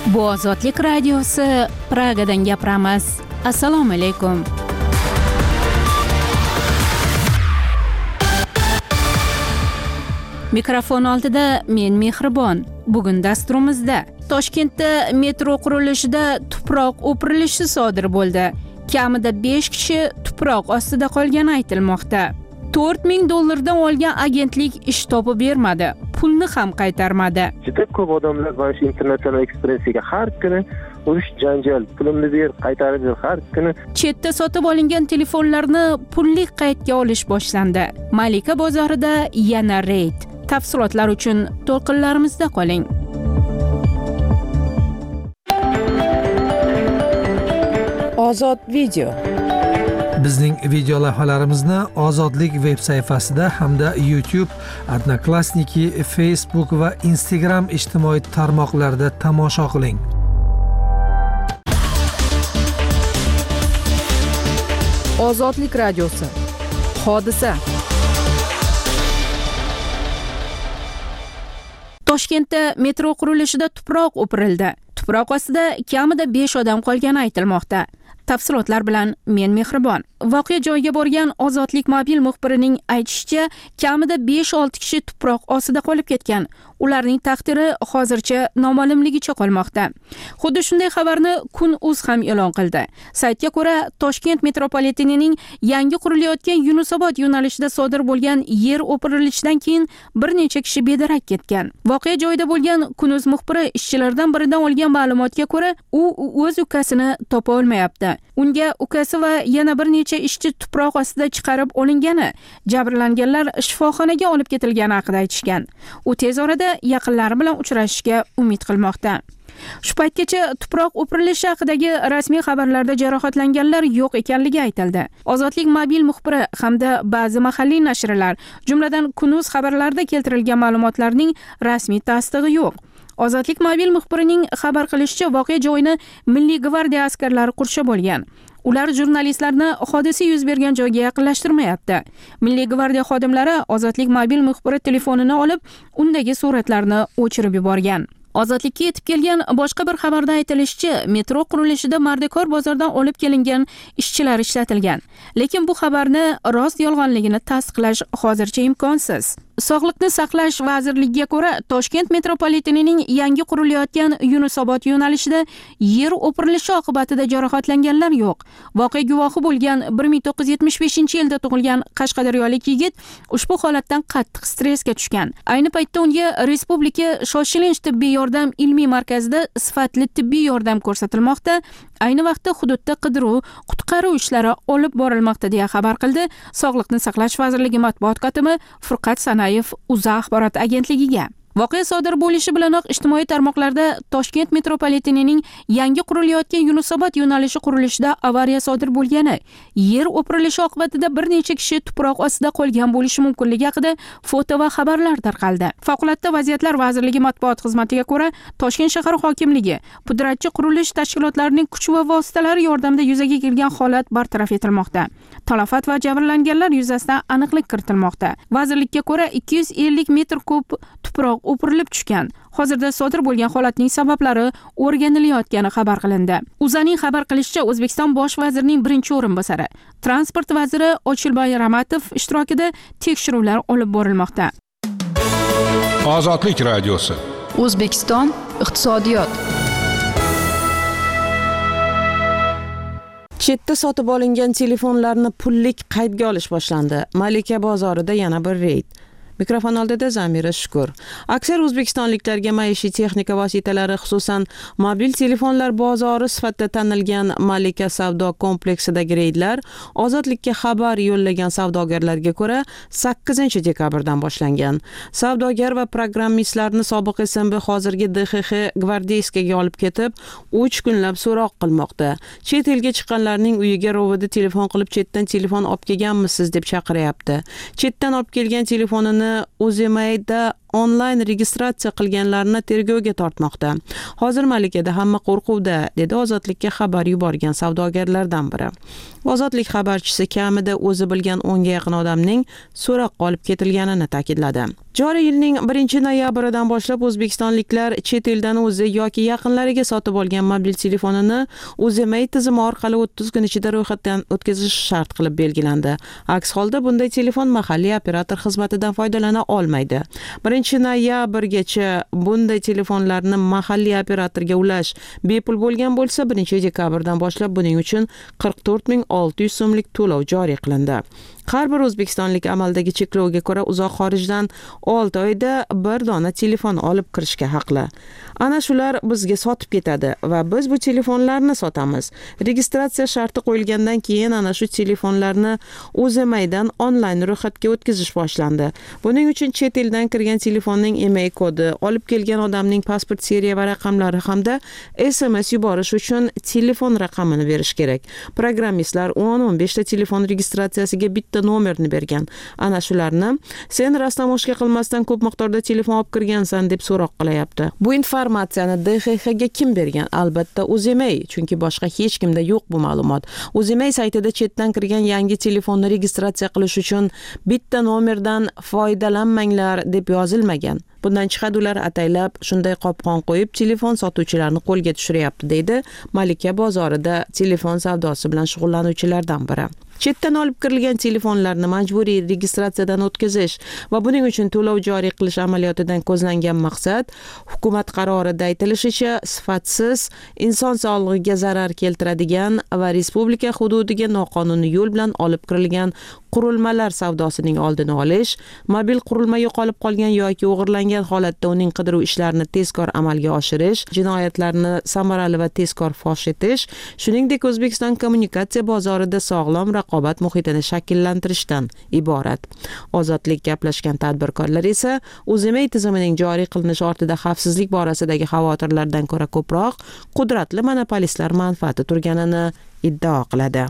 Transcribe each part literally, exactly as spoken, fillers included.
Bu Ozodlik radiosi, Pragadan gapiramiz. Assalomu alaykum. Mikrofon oldida men Mehribon. Bugun dasturimizda Toshkentda metro qurilishida tuproq o'pirilishi sodir bo'ldi. Kamida besh kishi tuproq ostida qolgani aytilmoqda. to'rt ming dollardan olgan agentlik ish topib bermadi, pulni ham qaytarmadi. Juda ko'p odamlar mana shu International Express'ga har kuni urush janjal, pulimni ber, qaytarib ber har kuni. Chetda sotib olingan telefonlarni pullik qaydga olish boshlandi. Malika bozorida yana reyd. Tafsilotlar uchun to'lqinlarimizda qoling. Ozod video. Bizning video lavhalarimizni Ozodlik veb sayfasida hamda YouTube, Odnoklassniki, Facebook va Instagram ijtimoiy tarmoqlarida tomosha qiling. Ozodlik radiosi. Hodisa. Toshkentda metro qurilishida tuproq o'pirildi. Tuproq ostida kamida besh odam qolgani aytilmoqda. Tafsilotlar bilan men Mehribon. Voqea joyiga borgan Ozodlik mobil muxbirining aytishicha, kamida besh olti kishi tuproq ostida qolib ketgan. Ularning taqdiri hozircha noma'lumligicha qolmoqda. Xuddi shunday xabarni Kun.uz ham e'lon qildi. Saytga ko'ra, Toshkent metropolitenining yangi qurilayotgan Yunusobod yo'nalishida sodir bo'lgan yer o'pirilishidan keyin bir necha kishi bedarak ketgan. Voqea joyida bo'lgan Kun.uz muxbiri ishchilardan biridan olgan ma'lumotga ko'ra, u o'z ukasini topa olmayapti. Unga ukasi va yana bir necha ishchi tuproq ostida chiqarib olingani, jabrlanganlar shifoxonaga olib ketilgani haqida aytishgan. U tez orada yaqinlari bilan uchrashishga umid qilmoqda. Shu paytgacha tuproq o'pirilishi haqidagi rasmiy xabarlarda jarohatlanganlar yo'q ekanligi aytildi. Ozodlik mobil muxbiri hamda ba'zi mahalliy nashrlar, jumladan Kun.uz xabarlarida keltirilgan ma'lumotlarning rasmiy tasdig'i yo'q. Ozodlik mobil muxbirining xabar qilishicha, voqea joyini Milliy gvardiya askarlari qurshab olgan. Ular jurnalistlarni hodisa yuz bergan joyga yaqinlashtirmayapti. Milliy gvardiya xodimlari Ozodlik mobil muxbiri telefonini olib, undagi suratlarni o'chirib yuborgan. Ozodlikka yetib kelgan boshqa bir xabarda aytilishicha, metro qurilishida Mardikor bozordan olib kelingan ishchilar ishlatilgan. Lekin bu xabarni rost yolg'onligini tasdiqlash hozircha imkonsiz. Sog'liqni saqlash vazirligiga ko'ra, Toshkent metropolitenining yangi qurilayotgan Yunusobod yo'nalishida yer o'pirilishi oqibatida jarohatlanganlar yo'q. Voqea guvohi bo'lgan bir ming to'qqiz yuz yetmish beshinchi yilda tug'ilgan qashqadaryolik yigit ushbu holatdan qattiq stressga tushgan. Ayni paytda unga Respublika shoshilinch tibbiy yordam ilmiy markazida sifatli tibbiy yordam ko'rsatilmoqda. Ayni vaqtda hududda qidiruv, qutqaruv ishlari olib borilmoqda deya xabar qildi Sog'liqni saqlash vazirligi matbuot kotibi Furqat Sanayev O'zA axborot agentligiga. Voqea sodir bo'lishi bilanoq ijtimoiy tarmoqlarda Toshkent metropolitenining yangi qurilayotgan Yunusobod yo'nalishi qurilishida avariya sodir bo'lgani, yer o'pirilishi oqibatida bir necha kishi tuproq ostida qolgan bo'lishi mumkinligi haqida foto va xabarlar tarqaldi. Favqulodda vaziyatlar vazirligi matbuot xizmatiga ko'ra, Toshkent shahar hokimligi pudratchi qurilish tashkilotlarining kuch va vositalari yordamida yuzaga kelgan holat bartaraf etilmoqda. Talafot va jabrlanganlar yuzasidan aniqlik kiritilmoqda. Vazirlikka ko'ra, ikki yuz ellik metr kub tuproq o'pirilib tushgan. Hozirda sodir bo'lgan holatning sabablari o'rganilayotgani xabar qilindi. O'zAning xabar qilishicha, O'zbekiston bosh vazirining birinchi o'rinbosari, transport vaziri Ochilboy Ramatov ishtirokida tekshiruvlar olib borilmoqda. Ozodlik radiosi. O'zbekiston iqtisodiyot. Chetda sotib olingan telefonlarni pullik qaydga olish boshlandi. Malika bozorida yana bir reyd. Mikrofon oldida Zamira Shukur. Aksar o'zbekistonliklarga maishiy texnika vositalari, xususan mobil telefonlar bozori sifatida tanilgan Malika savdo kompleksidagi reydlar Ozodlikka xabar yo'llagan savdogarlarga ko'ra sakkizinchi dekabrdan boshlangan. Savdogar va programmistlarni sobiq S M B, hozirgi D X X gvardeyskaga olib ketib, uch kunlab so'roq qilmoqda. Chet elga chiqqanlarning uyiga rovida telefon qilib, chetdan telefon olib kelganmisiz deb chaqiryapti. Chetdan olib kelgan telefonini O'zimayda onlayn registratsiya qilganlarni tergovga tortmoqda. Hozir Malikada hamma qo'rquvda, dedi Ozodlikka xabar yuborgan savdogarlardan biri. Ozodlik xabarchisi kamida o'zi bilgan o'nga yaqin odamning so'roqqa olib ketilganini ta'kidladi. Joriy yilning birinchi noyabridan boshlab o'zbekistonliklar chet eldan o'zi yoki yaqinlariga sotib olgan mobil telefonini Uzmay tizimi orqali o'ttiz kun ichida ro'yxatdan o'tkazish shart qilib belgilandi. Aks holda bunday telefon mahalliy operator xizmatidan foydalana olmaydi. birinchi noyabrgacha bunday telefonlarni mahalliy operatorga ulash bepul bo'lgan bo'lsa, birinchi dekabrdan boshlab buning uchun qirq to'rt ming olti yuz so'mlik to'lov joriy qilindi. Har bir o'zbekistonlik amaldagi cheklovga ko'ra uzoq xorijdan olti oyda bir dona telefon olib kirishga haqli. Ana shular bizga sotib ketadi va biz bu telefonlarni sotamiz. Registratsiya sharti qo'yilgandan keyin ana shu telefonlarni Uzmaydan onlayn ro'yxatga o'tkazish boshlandi. Buning uchun chet eldan kirgan telefonning email kodi, olib kelgan odamning pasport seriya va raqamlari hamda S M S yuborish uchun telefon raqamini berish kerak. Programmistlar o'n o'n besh ta telefon registratsiyasiga bitta nomerni bergan. Ana shularni sen rastamoshka qilmasdan ko'p miqdorda telefon olib kirgansan deb so'roq qilyapti. Bu informatsiyani D X X ga kim bergan? Albatta Uzmay, chunki boshqa hech kimda yo'q bu ma'lumot. Uzmay saytida chetdan kirgan yangi telefonni registratsiya qilish uchun bitta nomerdan foydalanmanglar deb yozilmagan. Bundan chiqadi ular ataylab shunday qopqon qo'yib telefon sotuvchilarni qo'lga tushiryapti, deydi Malika bozorida telefon savdosi bilan shug'ullanuvchilardan biri. Chetdan olib kirilgan telefonlarni majburiy registratsiyadan o'tkazish va buning uchun to'lov joriy qilish amaliyotidan ko'zlangan maqsad hukumat qarorida aytilishicha sifatsiz, inson sog'lig'iga zarar keltiradigan va respublika hududiga noqonuniy yo'l bilan olib kirilgan qurilmalar savdosining oldini olish, mobil qurilma yo'qolib qolgan yoki o'g'irlangan holatda uning qidiruv ishlarini tezkor amalga oshirish, jinoyatlarni samarali va tezkor fosh etish, shuningdek O'zbekiston kommunikatsiya bozorida sog'lom raqobat muhitini shakllantirishdan iborat. Ozodlik gaplashgan tadbirkorlar esa Uzmay tizimining joriy qilinishi ortida xavfsizlik borasidagi xavotirlardan ko'ra ko'proq qudratli monopolistlar manfaati turganini iddao qiladi.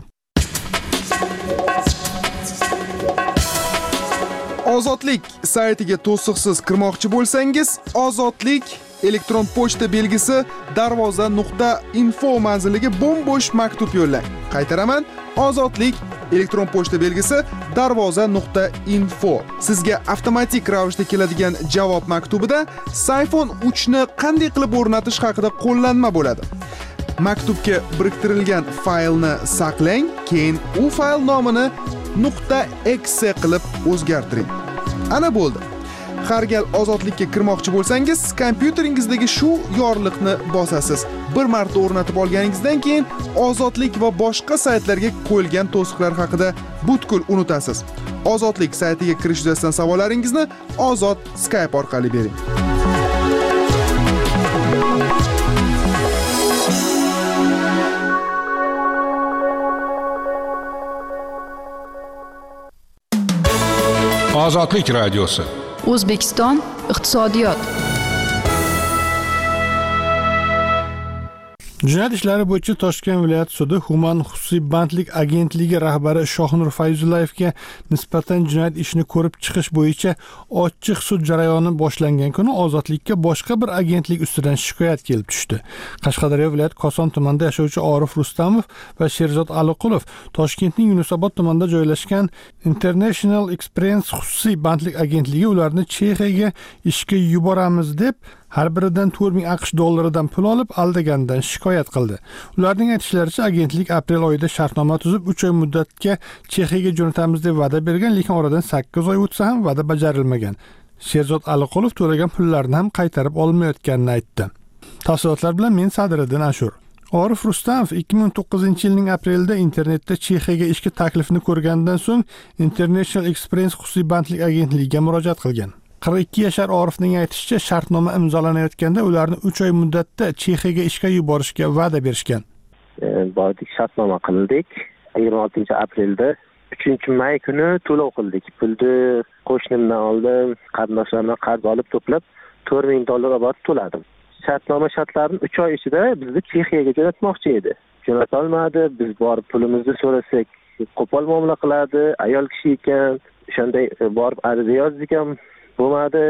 Ozodlik saytiga to'siqsiz kirmoqchi bo'lsangiz, Ozodlik elektron pochta belgisi darvoza nuqta info manziliga bo'm-bo'sh maktub yo'llang. Qaytaraman, Ozodlik elektron pochta belgisi darvoza nuqta info. Sizga avtomatik ravishda keladigan javob maktubida iPhone uch ni qanday qilib o'rnatish haqida qo'llanma bo'ladi. Maktubga biriktirilgan faylni saqlang, keyin u fayl nomini .exe qilib o'zgartiring. Ana bo'ldi. Har gal Ozodlikka kirmoqchi bo'lsangiz, kompyuteringizdagi shu yorliqni bosasiz. Bir marta o'rnatib olganingizdan keyin Ozodlik va boshqa saytlarga qo'yilgan to'siqlar haqida butkul unutasiz. Ozodlik saytiga kirish yuzasidan savollaringizni Ozod Skype orqali bering. Ozodlik radiosi. O'zbekiston iqtisodiyot. Jinoyat ishlari bo'yicha Toshkent viloyat sudi Human xususiy bandlik agentligi rahbari Shohnur Fayzullayevga nisbatan jinoyat ishini ko'rib chiqish bo'yicha ochiq sud jarayoni boshlangan kuni Ozodlikka boshqa bir agentlik ustidan shikoyat kelib tushdi. Qashqadaryo viloyat Koson tumanida yashovchi Orif Rustamov va Sherzod Aliqulov Toshkentning Yunusobod tumanida joylashgan International Express xususiy bandlik agentligi ularni Chexiyaga ishga yuboramiz deb har biridan to'rt ming AQSh dollaridan pul olib aldaganidan shikoyat qildi. Ularning aytishlaricha, agentlik aprel oyida shartnoma tuzib uch oy muddatga Chexiyaga jo'natamiz deb va'da bergan, lekin oradan sakkiz oy o'tsa ham va'da bajarilmagan. Sherzod Aliqulov to'lagan pullarni ham qaytarib olmayotganini aytdi. Tafsilotlar bilan men Sadriddin Ashur. Orif Rustamov ikki ming o'n to'qqizinchi yilning aprelida internetda Chexiyaga ishga taklifini ko'rganidan so'ng International Express xususiy bandlik agentligiga murojaat qilgan. qirq ikki yashar Orifning aytishicha, shartnoma imzolanayotganda ularni uch oy muddatda Chexiyaga ishga yuborishga va'da berishgan. Bordik, shartnoma qildik. yigirma oltinchi aprelda uchinchi may kuni to'lov qildik. Pulni qo'shnimdan oldim, qarindoshlarimdan qarz olib to'plab to'rt ming dollar borib to'ladim. Shartnoma shartlarini uch oy ichida bizni Chexiyaga jo'natmoqchi edi. Jo'nata olmadi. Biz borib pulimizni so'rasak, qo'pol muomala qiladi. Ayol kishi ekan, o'shanday borib ariza yozdik ham bo'lmadi.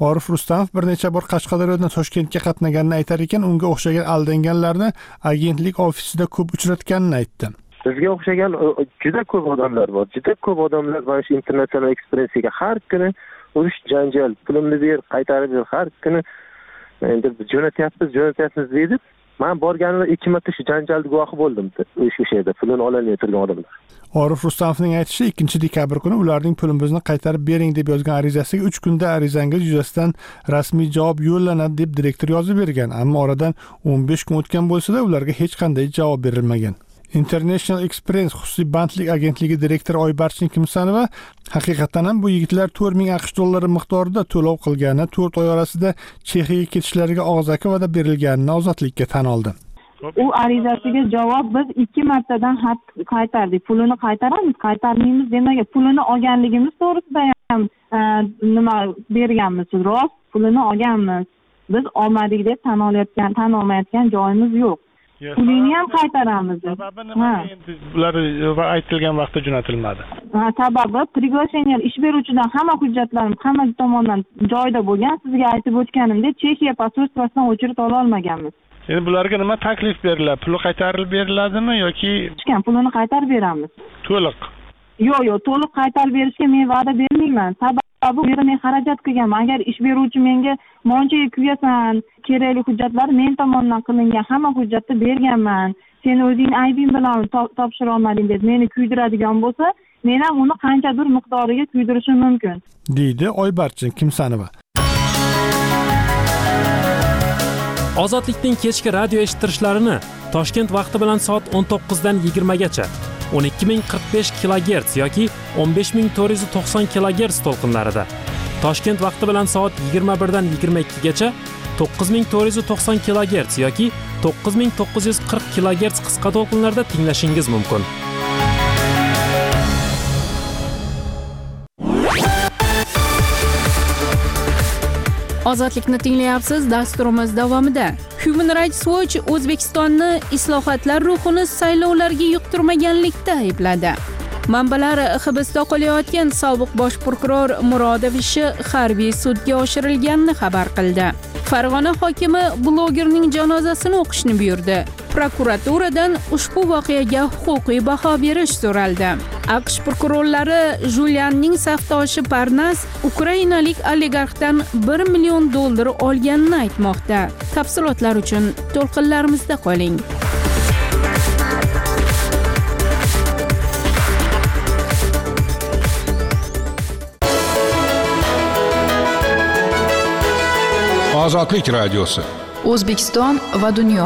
Orif Rustamov bir necha bor Qashqadaryodan Toshkentga qatnaganini aytar ekan, unga o'xshagan aldanganlarni agentlik ofisida ko'p uchratganini aytdi. Bizga o'xshagan juda ko'p odamlar bor. Juda ko'p odamlar mana shu international ekspressiga har kuni urush, janjal, pulimni ber, qaytarib ber, har kuni endi jo'natyapmiz, jo'natyapmiz deydi. Men borganimda ikki marta shu janjalga guvohi bo'ldim. O'sha yerda pulini ololmay turgan odamlar. Orif Rustamovning aytishicha, ikkinchi dekabr kuni ularning pulimizni qaytarib bering deb yozgan arizasiga uch kunda arizangiz yuzasidan rasmiy javob yo'llanadi deb direktor yozib bergan, ammo oradan o'n besh kun o'tgan bo'lsa-da, ularga hech qanday javob berilmagan. International Express xususiy bandlik agentligi direktori Oybarchin Kimsanova haqiqatan ham bu yigitlar to'rt ming aqsh dollari miqdorida to'lov qilgani, to'rt oy orasida Chexiyaga ketishlariga og'zaki va'da berilganini ozodlikka tan oldi. U arizasiga javob biz ikki martadan xat qaytardik. Pulini qaytaramiz, qaytarmaymiz demagan. Pulini olganligimiz to'g'risida ham nima berganmiz, rost pulini olganmiz. Biz olmadik deb tan olayotgan, tan olmayotgan joyimiz yo'q. Pulini ham qaytaramiz. Sababi nima? Bular aytilgan vaqtda jo'natilmadi. Ha, sababi приглашение ish beruvchidan hamma hujjatlarim hamma tomondan joyida bo'lgan. Sizga aytib o'tganimdek, Chexiya posolstvodan o'chirib ola olmaganmiz. Endi bularga nima taklif beriladi? Puli qaytarib beriladimi yoki pulini qaytarib beramiz? To'liq. Yo'q, yo'q, to'liq qaytarib berishga men va'da bermayman. Sababi bu yerda men xarajat qilganman. Agar ish beruvchi menga monchaga kuyasan, kerakli hujjatlar men tomonidan qilingan hamma hujjatni berganman. Sen o'zing aybing bilan topshira olmading deb meni kuydiradigan bo'lsa, men ham uni qanchadir miqdoriga kuydirishim mumkin, deydi Oybarchin Kimsanova. Ozodlikning kechki radio eshittirishlarini Toshkent vaqti bilan soat o'n to'qqizdan yigirma gacha o'n ikki ming qirq besh kilogerts yoki o'n besh ming to'rt yuz to'qson kilogerts to'lqinlarida, Toshkent vaqti bilan soat yigirma birdan yigirma ikki gacha to'qqiz ming to'rt yuz to'qson kilogerts yoki to'qqiz ming to'qqiz yuz qirq kilogerts qisqa to'lqinlarda tinglashingiz mumkin. Ozodlikni tinglayapsiz. Dasturimiz davomida Human Rights Watch O'zbekistonni islohotlar ruhini saylovlarga yuqtirmaganlikda aybladi. Manbalar hibsda qolayotgan sobiq bosh prokuror Murodov ishi harbiy sudga oshirilganini xabar qildi. Farg'ona hokimi blogerning janozasini o'qishni buyurdi. Prokuraturadan ushbu voqeaga huquqiy baho berish so'raldi. AQSh prokurorlari Julianning safdoshi Parnas ukrainalik oligarxdan bir million dollar olganini aytmoqda. Tafsilotlar uchun to'lqinlarimizda qoling. Ozodlik radiosi. O'zbekiston va dunyo.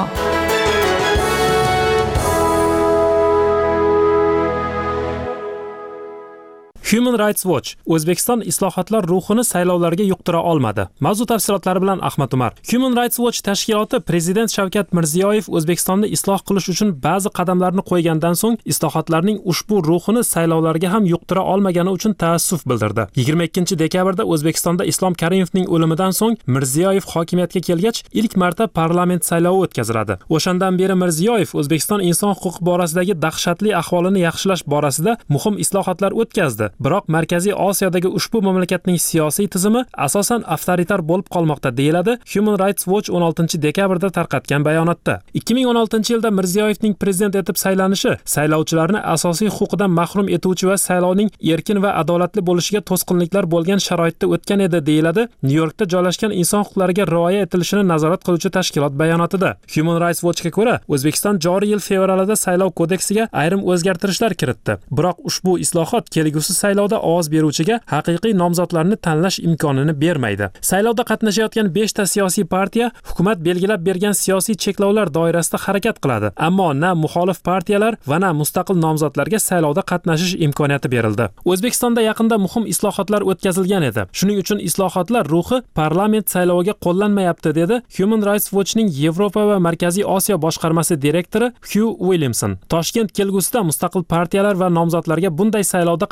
Human Rights Watch O'zbekiston islohotlar ruhini saylovlarga yuqtira olmadi. Mavzu tafsilotlari bilan Ahmad Umar. Human Rights Watch tashkiloti Prezident Shavkat Mirziyoyev O'zbekistonni isloh qilish uchun ba'zi qadamlarni qo'ygandan so'ng islohotlarning ushbu ruhini saylovlarga ham yuqtira olmagani uchun taassuf bildirdi. yigirma ikkinchi dekabrda O'zbekistonda Islom Karimovning o'limidan so'ng Mirziyoyev hokimiyatga kelgach, ilk marta parlament saylovi o'tkaziladi. O'shandan beri Mirziyoyev O'zbekiston inson huquqi borasidagi dahshatli ahvolini yaxshilash borasida muhim islohotlar o'tkazdi. Biroq Markaziy Osiyodagi ushbu mamlakatning siyosiy tizimi asosan avtoritar bo'lib qolmoqda, deyiladi Human Rights Watch o'n oltinchi dekabrda tarqatgan bayonotda. ikki ming o'n oltinchi yilda Mirziyoyevning prezident etib saylanishi saylovchilarni asosiy huquqidan mahrum etuvchi va saylovning erkin va adolatli bo'lishiga to'sqinliklar bo'lgan sharoitda o'tgan edi, deyiladi Nyu-Yorkda joylashgan inson huquqlariga rioya etilishini nazorat qiluvchi tashkilot bayonotida. Human Rights Watchga ko'ra, O'zbekiston joriy yil fevralida saylov kodeksiga ayrim o'zgartirishlar kiritdi. Biroq ushbu islohot kelgusi saylovda ovoz beruvchiga haqiqiy nomzodlarni tanlash imkonini bermaydi. Saylovda qatnashayotgan besh ta siyosiy partiya hukumat belgilab bergan siyosiy cheklovlar doirasida harakat qiladi, ammo na muxolif partiyalar va na mustaqil nomzodlarga saylovda qatnashish imkoniyati berildi. O'zbekistonda yaqinda muhim islohotlar o'tkazilgan edi. Shuning uchun islohotlar ruhi parlament sayloviga qo'llanmayapti, dedi Human Rights Watchning Yevropa va Markaziy Osiyo boshqarmasi direktori Hugh Williamson. Toshkent kelgusida mustaqil partiyalar va nomzodlarga bunday saylovda qatnashishga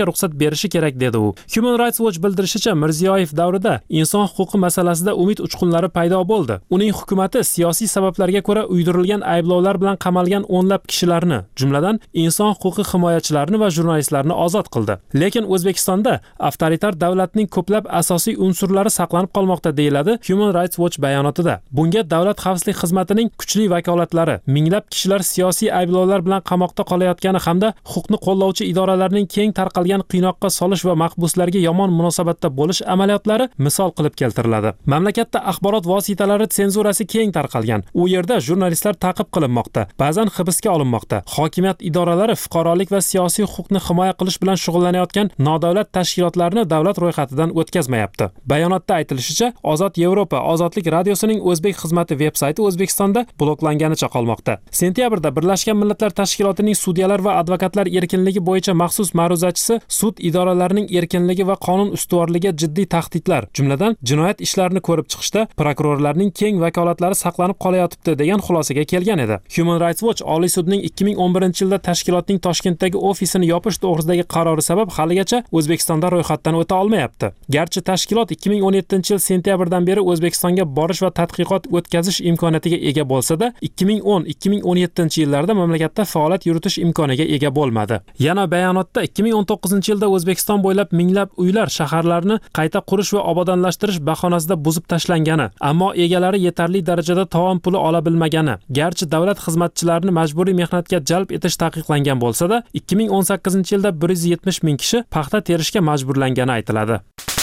ruxsat berishi kerak dedi u. Human Rights Watch bildirishicha, Mirziyoyev davrida inson huquqi masalasida umid uchqunlari paydo bo'ldi. Uning hukumatı siyosiy sabablarga ko'ra uydirilgan ayblovlar bilan qamalgan o'nlab kishilarni, jumladan inson huquqi himoyachilarini va jurnalistlarni ozod qildi. Lekin O'zbekistonda avtoritar davlatning ko'plab asosiy unsurlari saqlanib qolmoqda, deyiladi Human Rights Watch bayonotida. Bunga davlat xavfsizlik xizmatining kuchli vakolatlari, minglab kishilar siyosiy ayblovlar bilan qamoqda qolayotgani hamda huquqni qo'llovchi idoralarning keng tarqalgan qiynoqqa solish va mahbuslarga yomon munosabatda bo'lish amaliyotlari misol qilib keltiriladi. Mamlakatda axborot vositalari senzurasi keng tarqalgan. U yerda jurnalistlar ta'qib qilinmoqda, ba'zan hibsga olinmoqda. Hokimiyat idoralari fuqarolik va siyosiy huquqni himoya qilish bilan shug'ullanayotgan nodavlat tashkilotlarni davlat ro'yxatidan o'tkazmayapti. Bayonotda aytilishicha, Ozod Yevropa Ozodlik radiosining o'zbek xizmati veb-sayti O'zbekistonda bloklanganicha qolmoqda. Sentyabrda Birlashgan Millatlar Tashkilotining sudyalar va advokatlar erkinligi bo'yicha maxsus ma'ruzachisi sud idoralarining erkinligi va qonun ustuvorligiga jiddiy tahdidlar, jumladan jinoyat ishlarini ko'rib chiqishda prokurorlarning keng vakolatlari saqlanib qolayotibdi degan xulosaga kelgan edi. Human Rights Watch Oliy sudning ikki ming o'n birinchi yilda tashkilotning Toshkentdagi ofisini yopish to'g'risidagi qarori sabab haligacha O'zbekistonda ro'yxatdan o'ta olmayapti. Garchi tashkilot ikki ming o'n yettinchi yil sentyabrdan beri O'zbekistonga borish va tadqiqot o'tkazish imkoniyatiga ega bo'lsa-da, ikki ming o'n ikki ming o'n yettinchi yillarda mamlakatda faoliyat yuritish imkoniga ega bo'lmadi. Yana bayonotda ikki ming o'n to'qqizinchi yilda O'zbekiston bo'ylab minglab uylar, shaharlarni qayta qurish va obodonlashtirish bahonasida buzib tashlangani, ammo egalari yetarli darajada tovon puli ola bilmagani, garchi davlat xizmatchilarini majburiy mehnatga jalb etish taqiqlangan bo'lsa-da, ikki ming o'n sakkizinchi yilda bir yuz yetmish ming kishi paxta terishga majburlangani aytiladi.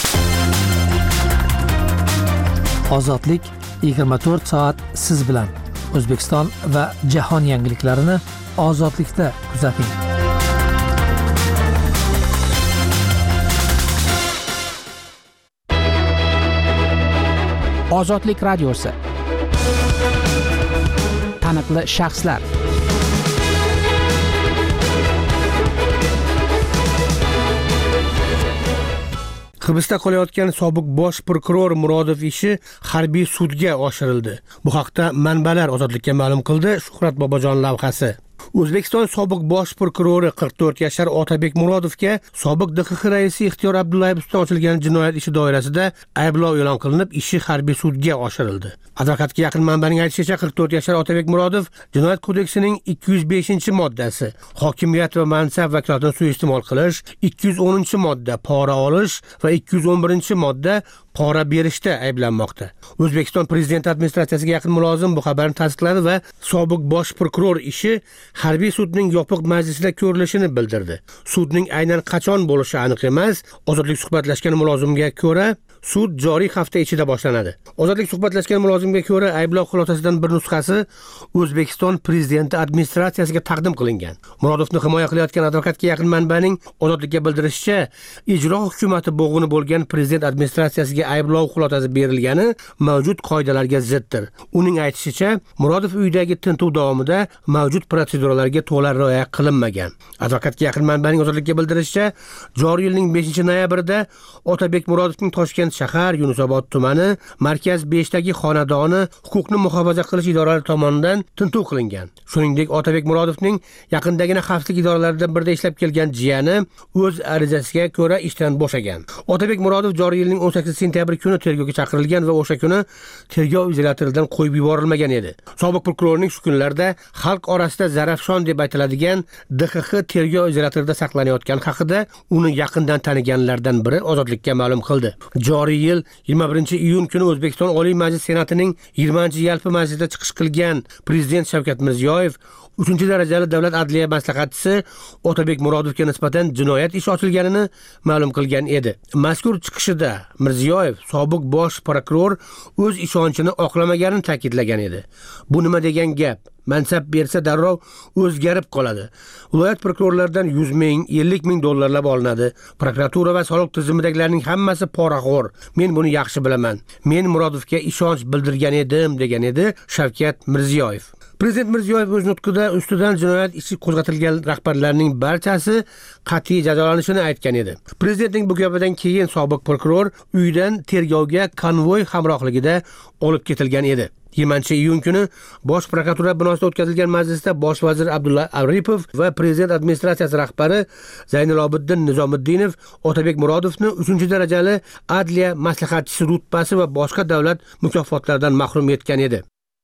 Ozodlik yigirma to'rt soat siz bilan. O'zbekiston va jahon yangiliklarini Ozodlikda kuzating. Ozodlik radiosi. Taniqli shaxslar. Hibsda qolayotgan sobiq bosh prokuror Murodov ishi harbiy sudga oshirildi. Bu haqda manbalar Ozodlikka ma'lum qildi Shuhrat Bobojon lavhasi. O'zbekiston sobiq bosh prokurori qirq to'rt yashar Otabek Murodovga sobiq D X X raisi Ixtiyor Abdullayev ustidan ochilgan jinoyat ishi doirasida ayblov e'lon qilinib, ishi harbiy sudga oshirildi. Advokatga yaqin manbaning aytishicha, qirq to'rt yashar Otabek Murodov Jinoyat kodeksining ikki yuz beshinchi moddasi hokimiyat va mansab vakolatini suiiste'mol qilish, ikki yuz o'ninchi modda pora olish va ikki yuz o'n birinchi modda pora berishda ayblanmoqda. O'zbekiston Prezident administratsiyasiga yaqin mulozim bu xabarni tasdiqladi va sobiq bosh prokuror ishi harbiy sudning yopiq majlisida ko'rilishini bildirdi. Sudning aynan qachon bo'lishi aniq emas. Ozodlik suhbatlashgan mulozimga ko'ra, sud joriy hafta ichida boshlanadi. Ozodlik suhbatlashgan mulozimga ko'ra, ayblov xulosasidan bir nusxasi O'zbekiston Prezidenti administratsiyasiga taqdim qilingan. Murodovni himoya qilayotgan advokatga yaqin manbaning Ozodlikka bildirishicha, ijro hukumati bo'g'ini bo'lgan prezident administratsiyasiga ayblov xulosasi berilgani mavjud qoidalarga ziddir. Uning aytishicha, Murodov uyidagi tintuv davomida mavjud proseduralarga to'la rioya qilinmagan. Advokatga yaqin manbaning Ozodlikka bildirishicha, joriy yilning beshinchi noyabrida Otabek Murodovning Toshkent shahar Yunusobod tumani Markaz beshdagi xonadoni huquqni muhofaza qilish idoralari tomonidan tintuv qilingan. Shuningdek, Otabek Murodovning yaqindagina xavfsizlik idoralaridan birida ishlab kelgan jiyani o'z arizasiga ko'ra ishdan bo'shagan. Otabek Murodov joriy yilning o'n sakkizinchi sentyabr kuni tergovga chaqirilgan va o'sha kuni tergov izolyatoridan qo'yib yuborilmagan edi. Sobiq prokurorning shu kunlarda xalq orasida Zarafshon deb aytiladigan D X X tergov izolyatorida saqlanayotgani haqida uni yaqindan taniganlardan biri Ozodlikka ma'lum qildi. Joriy yil yigirma birinchi iyun kuni O'zbekiston Oliy Majlis Senatining yigirmanchi yalpi majlisida chiqish qilgan Prezident Shavkat Mirziyoyev uchinchi darajali davlat adliya maslahatchisi Otabek Murodovga nisbatan jinoyat ishi ochilganini ma'lum qilgan edi. Mazkur chiqishida Mirziyoyev sobiq bosh prokuror o'z ishonchini oqlamaganini ta'kidlagan edi. Bu nima degan gap? Mansab bersa darrov o'zgarib qoladi. Viloyat prokurorlaridan yuz ming, ellik ming dollarlab olinadi. Prokuratura va soliq tizimidagilarning hammasi poraxo'r. Men buni yaxshi bilaman. Men Murodovga ishonch bildirgan edim, degan edi Shavkat Mirziyoyev. Prezident Mirziyoyev o'z nutqida ustidan jinoyat ishi qo'zg'atilgan rahbarlarning barchasi qat'iy jazolanishini aytgan edi. Prezidentning bu gapidan keyin sobiq prokuror uydan tergovga konvoy hamrohligida olib ketilgan edi. yigirmanchi iyun kuni Bosh prokuratura binosida o'tkazilgan majlisda bosh vazir Abdulla Aripov va prezident administratsiyasi rahbari Zaynilobiddin Nizomiddinov Otabek Murodovni uchinchi darajali adliya maslahatchisi rutbasi va boshqa davlat mukofotlaridan mahrum etgan edi.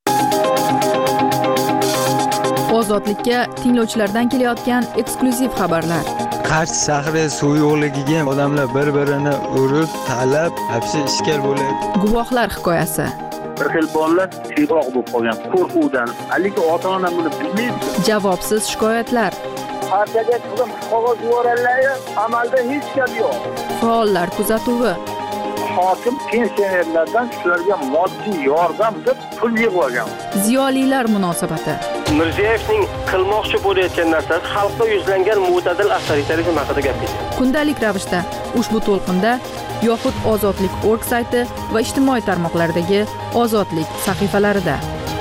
Ozodlikka tinglovchilardan kelayotgan eksklyuziv xabarlar. Qarshi shahri suv yo'qligiga odamlar bir-birini urib, talab, hapsi ishkal bo'lyapti. Guvohlar hikoyasi. Bir xil bolalar tiyroq bo'lib qolgan qo'rquvdan, haligi ota-ona buni bilmaydi. Javobsiz shikoyatlar. Partiyaga qilib qog'oz yuborganlar, amalda hech gap yo'q. Faollar kuzatuvi. Hokim pensionerlardan shularga moddiy yordam deb pul yig'ib olgan. Ziyolilar munosabati. Mirziyoyevning qilmoqchi bo'layotgan narsasi xalqqa yuzlangan mo'tadil avtoritarizm haqida gapirdi. Kundalik ravishda ushbu to'lqinda yoxud Ozodlik org sayti va ijtimoiy tarmoqlardagi Ozodlik sahifalarida.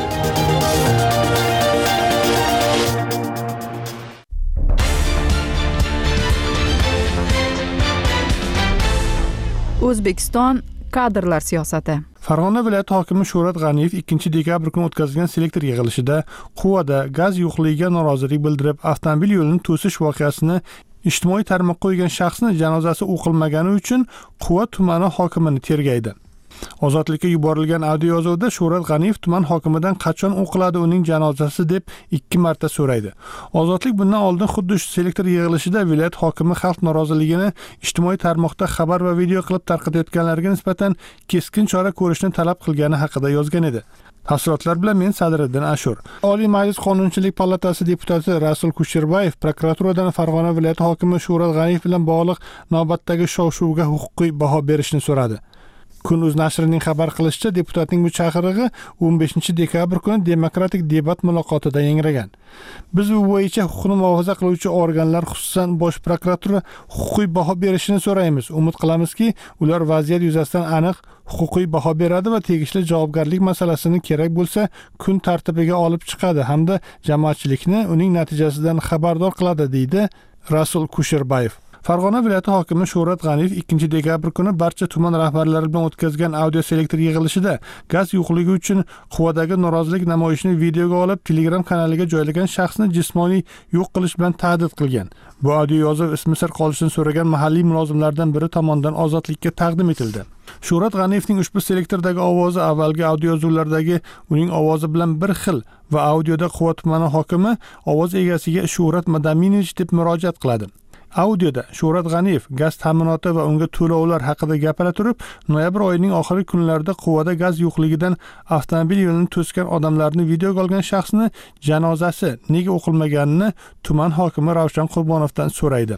O'zbekiston kadrlar siyosati. Farg'ona viloyati hokimi Shuhrat G'aniyev ikkinchi dekabr kuni o'tkazilgan selektor yig'ilishida Quvada gaz yo'qligiga norozilik bildirib, avtomobil yo'lini to'sish voqeasini ijtimoiy tarmoqqa qo'ygan shaxsni janozasi o'qilmagani uchun Quva tumani hokimini tergaydi. Ozodlikka yuborilgan audio yozuvda Shuhrat G'aniyev tuman hokimidan qachon o'qiladi uning janozasi deb ikki marta so'raydi. Ozodlik bundan oldin xuddi shu selektor yig'ilishida viloyat hokimi xalq noroziligini ijtimoiy tarmoqda xabar va video qilib tarqatayotganlarga nisbatan keskin chora ko'rishni talab qilgani haqida yozgan edi. Tafsilotlar bilan men Sadriddin Ashur. Oliy Majlis Qonunchilik palatasi deputati Rasul Kusherbayev prokuraturadan Farg'ona viloyati hokimi Shuhrat G'aniyev bilan bog'liq navbatdagi shov-shuvga huquqiy baho berishni so'radi. Kun.uz nashrining xabar qilishicha, deputatning bu chaqirig'i o'n beshinchi dekabr kuni demokratik debat muloqotida yangragan. Biz bu bo'yicha huquqni muhofaza qiluvchi organlar, xususan Bosh prokuratura huquqiy baho berishini so'raymiz. Umid qilamizki, ular vaziyat yuzasidan aniq huquqiy baho beradi va tegishli javobgarlik masalasini kerak bo'lsa kun tartibiga olib chiqadi hamda jamoatchilikni uning natijasidan xabardor qiladi, deydi Rasul Kusherbayev. Farg'ona viloyati hokimi Shuhrat G'aniyev ikkinchi dekabr kuni barcha tuman rahbarlari bilan o'tkazgan audio selektor yig'ilishida gaz yo'qligi uchun Quvadagi norozilik namoyishini videoga olib Telegram kanaliga joylagan shaxsni jismoniy yo'q qilish bilan tahdid qilgan. Bu audio yozuv ismi sir qolishini so'ragan mahalliy mulozimlardan biri tomonidan Ozodlikka taqdim etildi. Shuhrat G'aniyevning ushbu selektordagi ovozi avvalgi audio yozuvlardagi uning ovozi bilan bir xil va audioda Quva tumani hokimi ovoz egasiga Shuhrat Madaminovich deb murojaat qiladi. Audioda Shuhrat G'aniyev gaz ta'minoti va unga to'lovlar haqida gapira turib, noyabr oyining oxirgi kunlarida Quvada gaz yo'qligidan avtomobil yo'lini to'sgan odamlarni videoga olgan shaxsni janozasi nega o'qilmaganini tuman hokimi Ravshan Qurbonovdan so'raydi.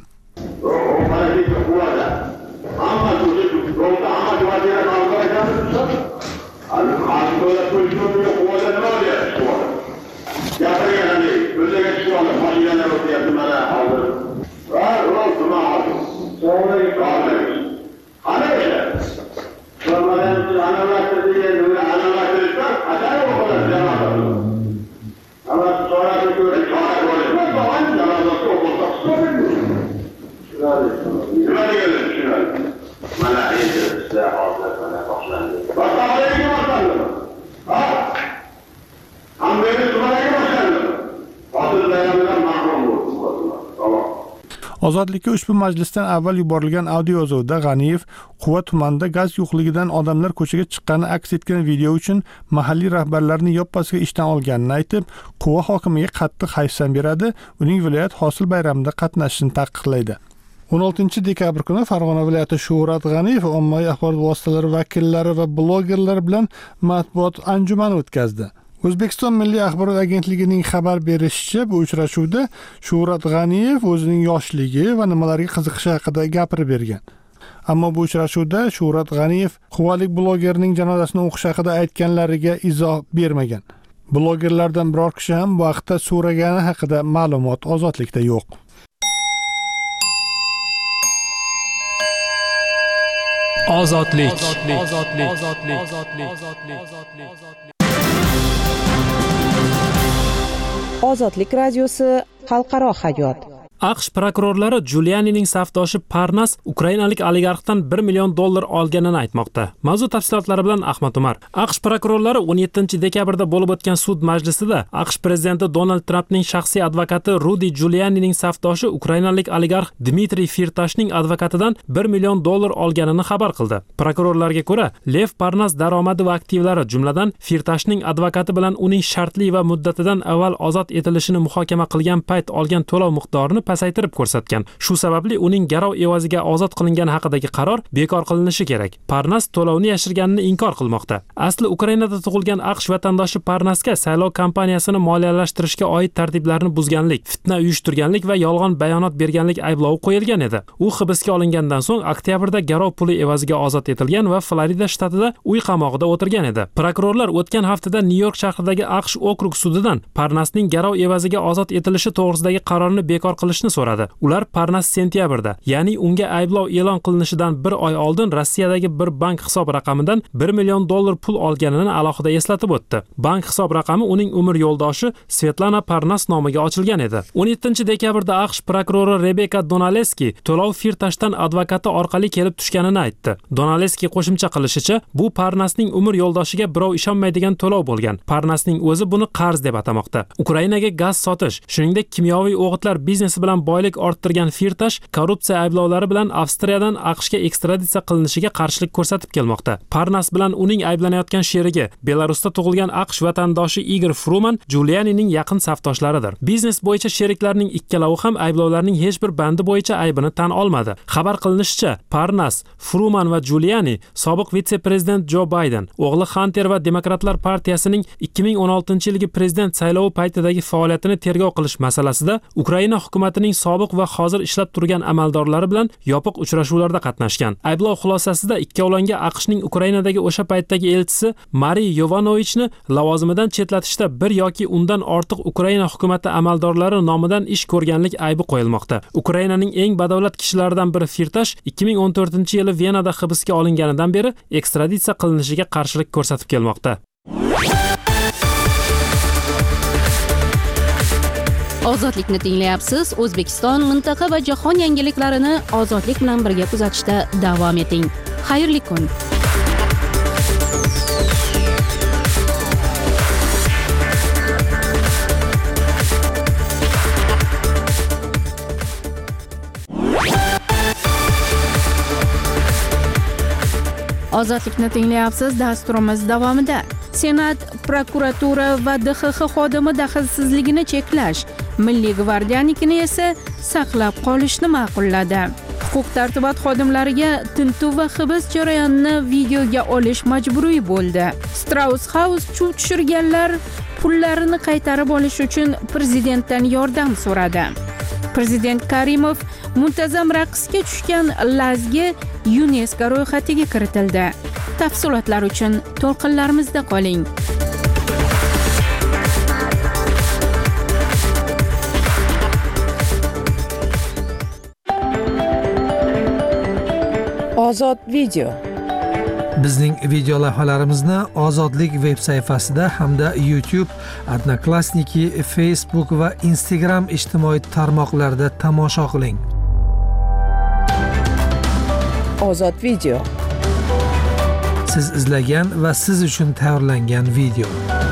Ozodlikka ushbu majlisdan avval yuborilgan audio yozuvda G'aniyev Quva tumanida gaz yo'qligidan odamlar ko'chaga chiqqani aks etgan video uchun mahalliy rahbarlarni yoppasiga ishdan olganini aytib, Quva hokimiga qattiq hayfsan beradi, uning viloyat hosil bayramida qatnashishini taqiqlaydi. o'n oltinchi dekabr kuni Farg'ona viloyati Shuhrat G'aniyev ommaviy axborot vositalari vakillari va blogerlar bilan matbuot anjumani o'tkazdi. O'zbekiston Milliy axborot agentligining xabar berishicha, bu uchrashuvda Shuhrat G'aniyev o'zining yoshligi va nimalarga qiziqishi haqida gapirib bergan. Ammo bu uchrashuvda Shuhrat G'aniyev quvalik blogerning janozasini o'qish haqida aytganlariga izoh bermagan. Blogerlardan biror kishi ham bu haqda so'ragani haqida ma'lumot Ozodlikda yo'q. Ozodlik. Ozodlik. Ozodlik. Ozodlik. Ozodlik. Ozodlik radiosi xalqaro hayot. AQSh prokurorlari Giulianining safdoshi Parnas ukrainalik oligarxdan bir million dollar olganini aytmoqda. Mavzu tafsilotlari bilan Ahmad Umar. AQSh prokurorlari o'n yettinchi dekabrda bo'lib o'tgan sud majlisida AQSh prezidenti Donald Trampning shaxsiy advokati Rudy Giulianining safdoshi ukrainalik oligarx Dmitriy Firtashning advokatidan bir million dollar olganini xabar qildi. Prokurorlarga ko'ra, Lev Parnas daromadi va aktivlari, jumladan Firtashning advokati bilan uning shartli va muddatidan avval ozod etilishini muhokama qilgan payt olgan to'lov miqdorini pasaytirib ko'rsatgan. Shu sababli uning garov evaziga ozod qilingani haqidagi qaror bekor qilinishi kerak. Parnas to'lovni yashirganini inkor qilmoqda. Asli Ukrainada tug'ilgan AQSh vatandoshi Parnasga saylov kampaniyasini moliyalashtirishga oid tartiblarni buzganlik, fitna uyushtirganlik va yolg'on bayonot berganlik ayblovi qo'yilgan edi. U hibsga olingandan so'ng oktyabrda garov puli evaziga ozod etilgan va Florida shtatida uy qamog'ida o'tirgan edi. Prokurorlar o'tgan haftada Nyu-York shahridagi AQSh okrug sudidan Parnasning garov evaziga ozod etilishi to'g'risidagi qarorni bekor qilish so'radi. Ular Parnas sentyabrda, ya'ni unga ayblov e'lon qilinishidan bir oy oldin Rossiyadagi bir bank hisob raqamidan bir million dollar pul olganini alohida eslatib o'tdi. Bank hisob raqami uning umr yo'ldoshi Svetlana Parnas nomiga ochilgan edi. o'n yettinchi dekabrda AQSh prokurori Rebecca Donaleski to'lov Firtashdan advokati orqali kelib tushganini aytdi. Donaleski qo'shimcha qilishicha, bu Parnasning umr yo'ldoshiga birov ishonmaydigan to'lov bo'lgan. Parnasning o'zi buni qarz deb atamoqda. Ukrainaga gaz sotish, shuningdek kimyoviy o'g'itlar biznesi bilan boylik orttirgan Firtash korrupsiya ayblovlari bilan Avstriyadan AQShga ekstraditsiya qilinishiga qarshilik ko'rsatib kelmoqda. Parnas bilan uning ayblanayotgan sherigi Belarusda tug'ilgan AQSh vatandoshi Igor Fruman Giulianining yaqin safdoshlaridir. Biznes bo'yicha sheriklarning ikkalovi ham ayblovlarning hech bir bandi bo'yicha aybini tan olmadi. Xabar qilinishicha, Parnas, Fruman va Giuliani sobiq vitse-prezident Jo Bayden, o'g'li Hunter va Demokratlar partiyasining ikki ming o'n oltinchi yilgi prezident saylovi paytidagi faoliyatini tergov qilish masalasida Ukraina hukumatining sobiq va hozir ishlab turgan amaldorlari bilan yopiq uchrashuvlarda qatnashgan. Ayblov xulosasida ikkovlonga AQShning Ukrainadagi o'sha paytdagi elchisi Mariy Yovanovichni lavozimidan chetlatishda bir yoki undan ortiq Ukraina hukumati amaldorlari nomidan ish ko'rganlik aybi qo'yilmoqda. Ukrainaning eng badavlat kishilaridan biri Firtash ikki ming o'n to'rtinchi yili Venada hibsga olinganidan beri ekstraditsiya qilinishiga qarshilik ko'rsatib kelmoqda. Ozodlikni tinglayapsiz. O'zbekiston, mintaqa va jahon yangiliklarini ozodlik bilan birga kuzatishda davom eting. Xayrli kun. Ozodlikni tinglayapsiz. Dasturimiz davomida Senat, prokuratura va D X X xodimi daxlsizligini cheklash, Milliy gvardiyanikini esa saqlab qolishni ma'qulladi. Huquq-tartibot xodimlariga tintuv va hibs jarayonini videoga olish majburiy bo'ldi. Strauss House chuv tushirganlar pullarini qaytarib olish uchun prezidentdan yordam so'radi. Prezident Karimov muntazam raqsga tushgan Lazgi UNESCO ro'yxatiga kiritildi. Tafsilotlar uchun to'lqinlarimizda qoling. Ozod video. Bizning video lavhalarimizni Ozodlik veb sayfasida hamda YouTube, Odnoklassniki, Facebook va Instagram ijtimoiy tarmoqlarida tomosha qiling. Ozod video. Siz izlagan va siz uchun tayyorlangan video.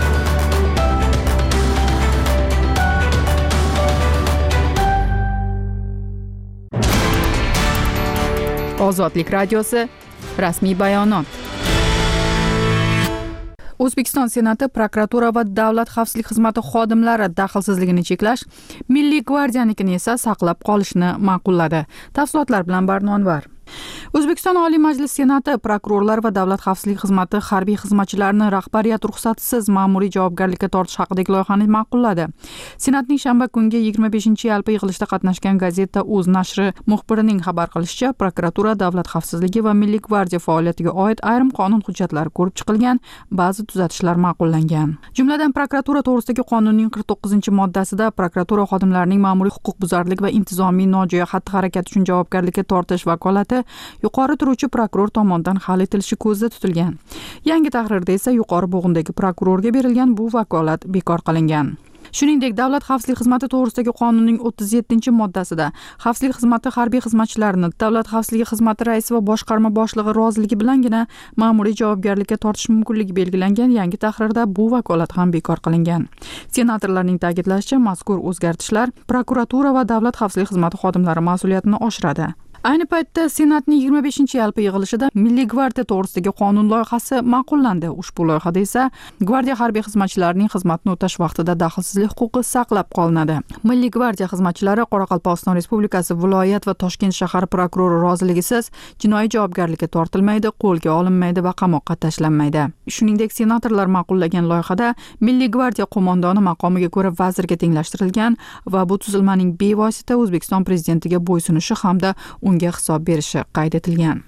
Ozodlik radiosi rasmiy bayonot. O'zbekiston Senati prokuratura va davlat xavfsizlik xizmati xodimlari daxlsizligini cheklash, Milliy gvardiyanikini esa saqlab qolishni ma'qulladi. Tafsilotlar bilan Barnonvar. O'zbekiston Oliy Majlis Senati prokurorlar va davlat xavfsizlik xizmati harbiy xizmatchilarini rahbariyat ruxsatisiz ma'muriy javobgarlikka tortish haqidagi loyihani ma'qulladi. Senatning shanba kungi yigirma beshinchi yalpi yig'ilishida qatnashgan gazeta O'z nashri muxbirining xabar qilishicha, prokuratura, davlat xavfsizligi va Milliy gvardiya faoliyatiga oid ayrim qonun hujjatlari ko'rib chiqilgan, ba'zi tuzatishlar ma'qullangan. Jumladan, prokuratura to'g'risidagi qonunning qirq to'qqizinchi moddasida prokuratura xodimlarining ma'muriy huquqbuzarlik va intizomiy nojo'ya xatti-harakat uchun javobgarlikka tortish vakolati yuqori turuvchi prokuror tomonidan hal etilishi ko'zda tutilgan. Yangi tahrirda esa yuqori bo'g'indagi prokurorga berilgan bu vakolat bekor qilingan. Shuningdek, Davlat xavfsizlik xizmati to'g'risidagi qonunning o'ttiz yettinchi moddasida xavfsizlik xizmati harbiy xizmatchilarini Davlat xavfsizligi xizmati raisi va boshqarma boshlig'i roziligi bilangina ma'muriy javobgarlikka tortish mumkinligi belgilangan yangi tahrirda bu vakolat ham bekor qilingan. Senatorlarning ta'kidlashicha, mazkur o'zgartishlar prokuratura va Davlat xavfsizlik xizmati xodimlari mas'uliyatini oshiradi. Ayni paytda Senatning yigirma beshinchi yalpi yig'ilishida Milliy gvardiya to'g'risidagi qonun loyihasi ma'qullandi. Ushbu loyihada esa gvardiya harbiy xizmatchilarining xizmatni o'tash vaqtida daxlsizlik huquqi saqlab qolinadi. Milliy gvardiya xizmatchilari Qoraqalpog'iston Respublikasi viloyat va Toshkent shahar prokurori roziligisiz jinoiy javobgarlikka tortilmaydi, qo'lga olinmaydi va qamoqqa tashlanmaydi. Shuningdek, senatorlar ma'qullagan loyihada Milliy gvardiya qo'mondoni maqomiga ko'ra vazirga tenglashtirilgan va bu tuzilmaning bevosita O'zbekiston prezidentiga bo'ysunishi hamda unga hisob berishi qayd etilgan.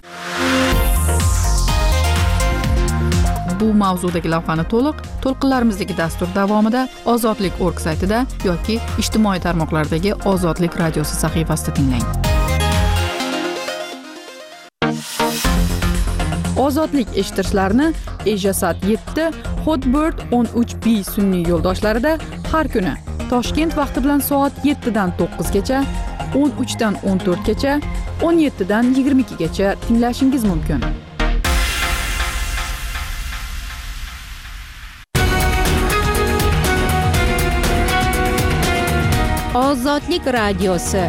Bu mavzudagi lavhani to'liq to'lqinlarimizdagi dastur davomida ozodlik точка org saytida yoki ijtimoiy tarmoqlardagi Ozodlik radiosi sahifasida tinglang. Ozodlik eshittirishlarni Ejasat yetti, Hotbird o'n uch B sun'iy yo'ldoshlarida har kuni Toshkent vaqti bilan soat yettidan to'qqizgacha, o'n uchdan o'n to'rtgacha, o'n yettidan yigirma ikkigacha tinglashingiz mumkin. Ozodlik radiosi.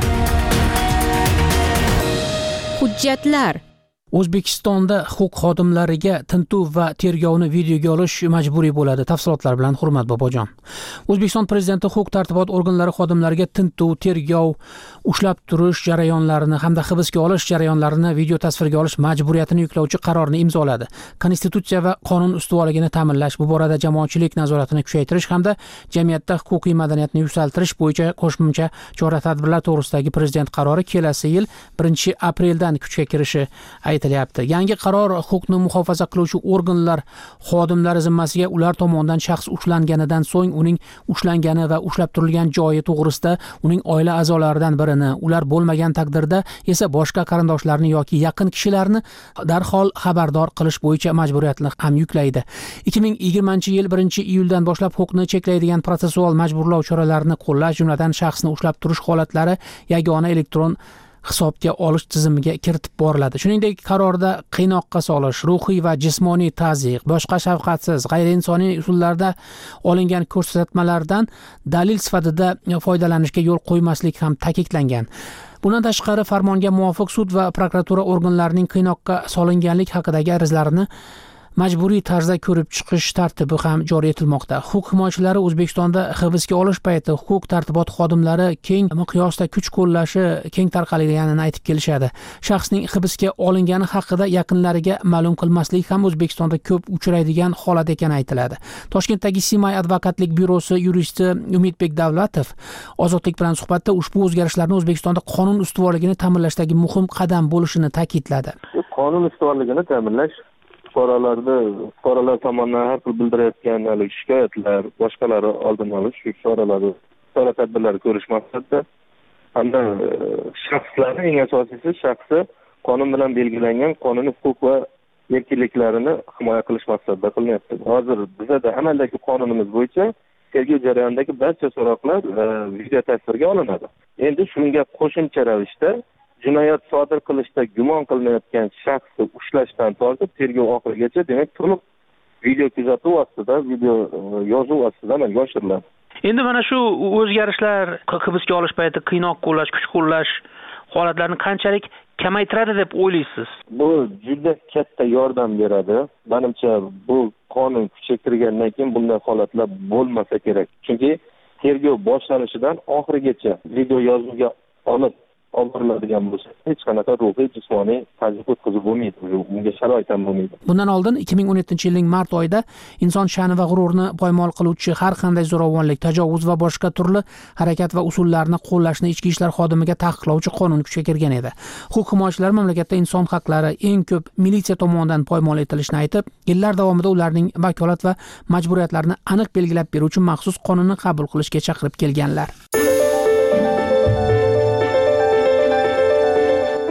Hujjatlar. O'zbekistonda huquq xodimlariga tintuv va tergovni videoga olish majburiy bo'ladi. Tafsilotlar bilan Hurmat Bobojon. O'zbekiston prezidenti huquq tartibot organlari xodimlariga tintuv, tergov, ushlab turish jarayonlarini hamda hibsga olish jarayonlarini video tasvirga olish majburiyatini yuklovchi qarorni imzoladi. Konstitutsiya va qonun ustuvorligini ta'minlash, bu borada jamoatchilik nazoratini kuchaytirish hamda jamiyatda huquqiy madaniyatni yuksaltirish bo'yicha qo'shimcha chora-tadbirlar to'g'risidagi prezident qarori kelasi yil birinchi apreldan kuchga kirishi aytilyapti. Yangi qaror huquqni muhofaza qiluvchi organlar xodimlari zimmasiga ular tomonidan shaxs ushlanganidan so'ng uning ushlangani va ushlab turilgan joyi to'g'risida uning oila a'zolaridan birini, ular bo'lmagan taqdirda esa boshqa qarindoshlarini yoki yaqin kishilarni darhol xabardor qilish bo'yicha majburiyatni ham yuklaydi. ikki ming yigirmanchi yil birinchi iyuldan boshlab huquqni cheklaydigan protsessual majburlov choralarini qo'llash, jumladan shaxsni ushlab turish holatlari yagona elektron hisobga olish tizimiga kiritib boriladi. Shuningdek, qarorda qiynoqqa solish, ruhiy va jismoniy tazyiq, boshqa shafqatsiz, g'ayriinsoniy usullarda olingan ko'rsatmalardan dalil sifatida foydalanishga yo'l qo'ymaslik ham ta'kidlangan. Bundan tashqari, farmonga muvofiq sud va prokuratura organlarining qiynoqqa solinganlik haqidagi arizlarini majburiy tarzda ko'rib chiqish tartibi ham joriy etilmoqda. Huquq himoyachilari O'zbekistonda hibsga olish payti huquq tartibot xodimlari keng miqyosda kuch qo'llashi keng tarqalganini aytib kelishadi. Shaxsning hibsga olingani haqida yaqinlariga ma'lum qilmaslik ham O'zbekistonda ko'p uchraydigan holat ekani aytiladi. Toshkentdagi Simay advokatlik byurosi yuristi Umidbek Davlatov Ozodlik bilan suhbatda ushbu o'zgarishlarni O'zbekistonda qonun ustuvorligini ta'minlashdagi muhim qadam bo'lishini ta'kidladi. Qonun ustuvorligini ta'minlash fuqarolarda fuqarolar tomonidan har xil bildirayotgan shikoyatlar, boshqalari oldini olish, shu choralarni, chora-tadbirlar ko'rish maqsadida hamda shaxslarning eng asosiysi shaxsi qonun bilan belgilangan qonuniy huquq va erkinliklarini himoya qilish maqsadida qilinyapti. Hozir bizda amaldagi qonunimiz bo'yicha tergov jarayonidagi barcha so'roqlar video tasvirga olinadi. Endi shunga qo'shimcha ravishda jinoyat sodir qilishda gumon qilinayotgan shaxsni ushlashdan tortib tergov oxirigacha, demak, to'liq video kuzatuv ostida, video yozuv ostida amalga oshiriladi. Endi mana shu o'zgarishlar hibsga olish payti qiynoq qo'llash, kuch qo'llash holatlarini qanchalik kamaytiradi deb o'ylaysiz? Bu juda katta yordam beradi. Menimcha bu qonun kuchga kirgandan keyin bunday holatlar bo'lmasa kerak. Chunki tergov boshlanishidan oxirigacha video yozuvga olib oldiriladigan bo'lsa, hech qanaqa ruhiy, jismoniy tazyiq o'tkazib bo'lmaydi, bunga sharoit ham bo'lmaydi. Bundan oldin ikki ming o'n yettinchi yilning mart oyida inson sha'ni va g'ururini poymol qiluvchi har qanday zo'ravonlik, tajovuz va boshqa turli harakat va usullarni qo'llashni ichki ishlar xodimiga taqiqlovchi qonun kuchga kirgan edi. Huquq himoyachilari mamlakatda inson haqlari eng ko'p militsiya tomonidan poymol etilishini aytib, yillar davomida ularning vakolat va majburiyatlarini aniq belgilab beruvchi maxsus qonunni qabul qilishga chaqirib kelganlar.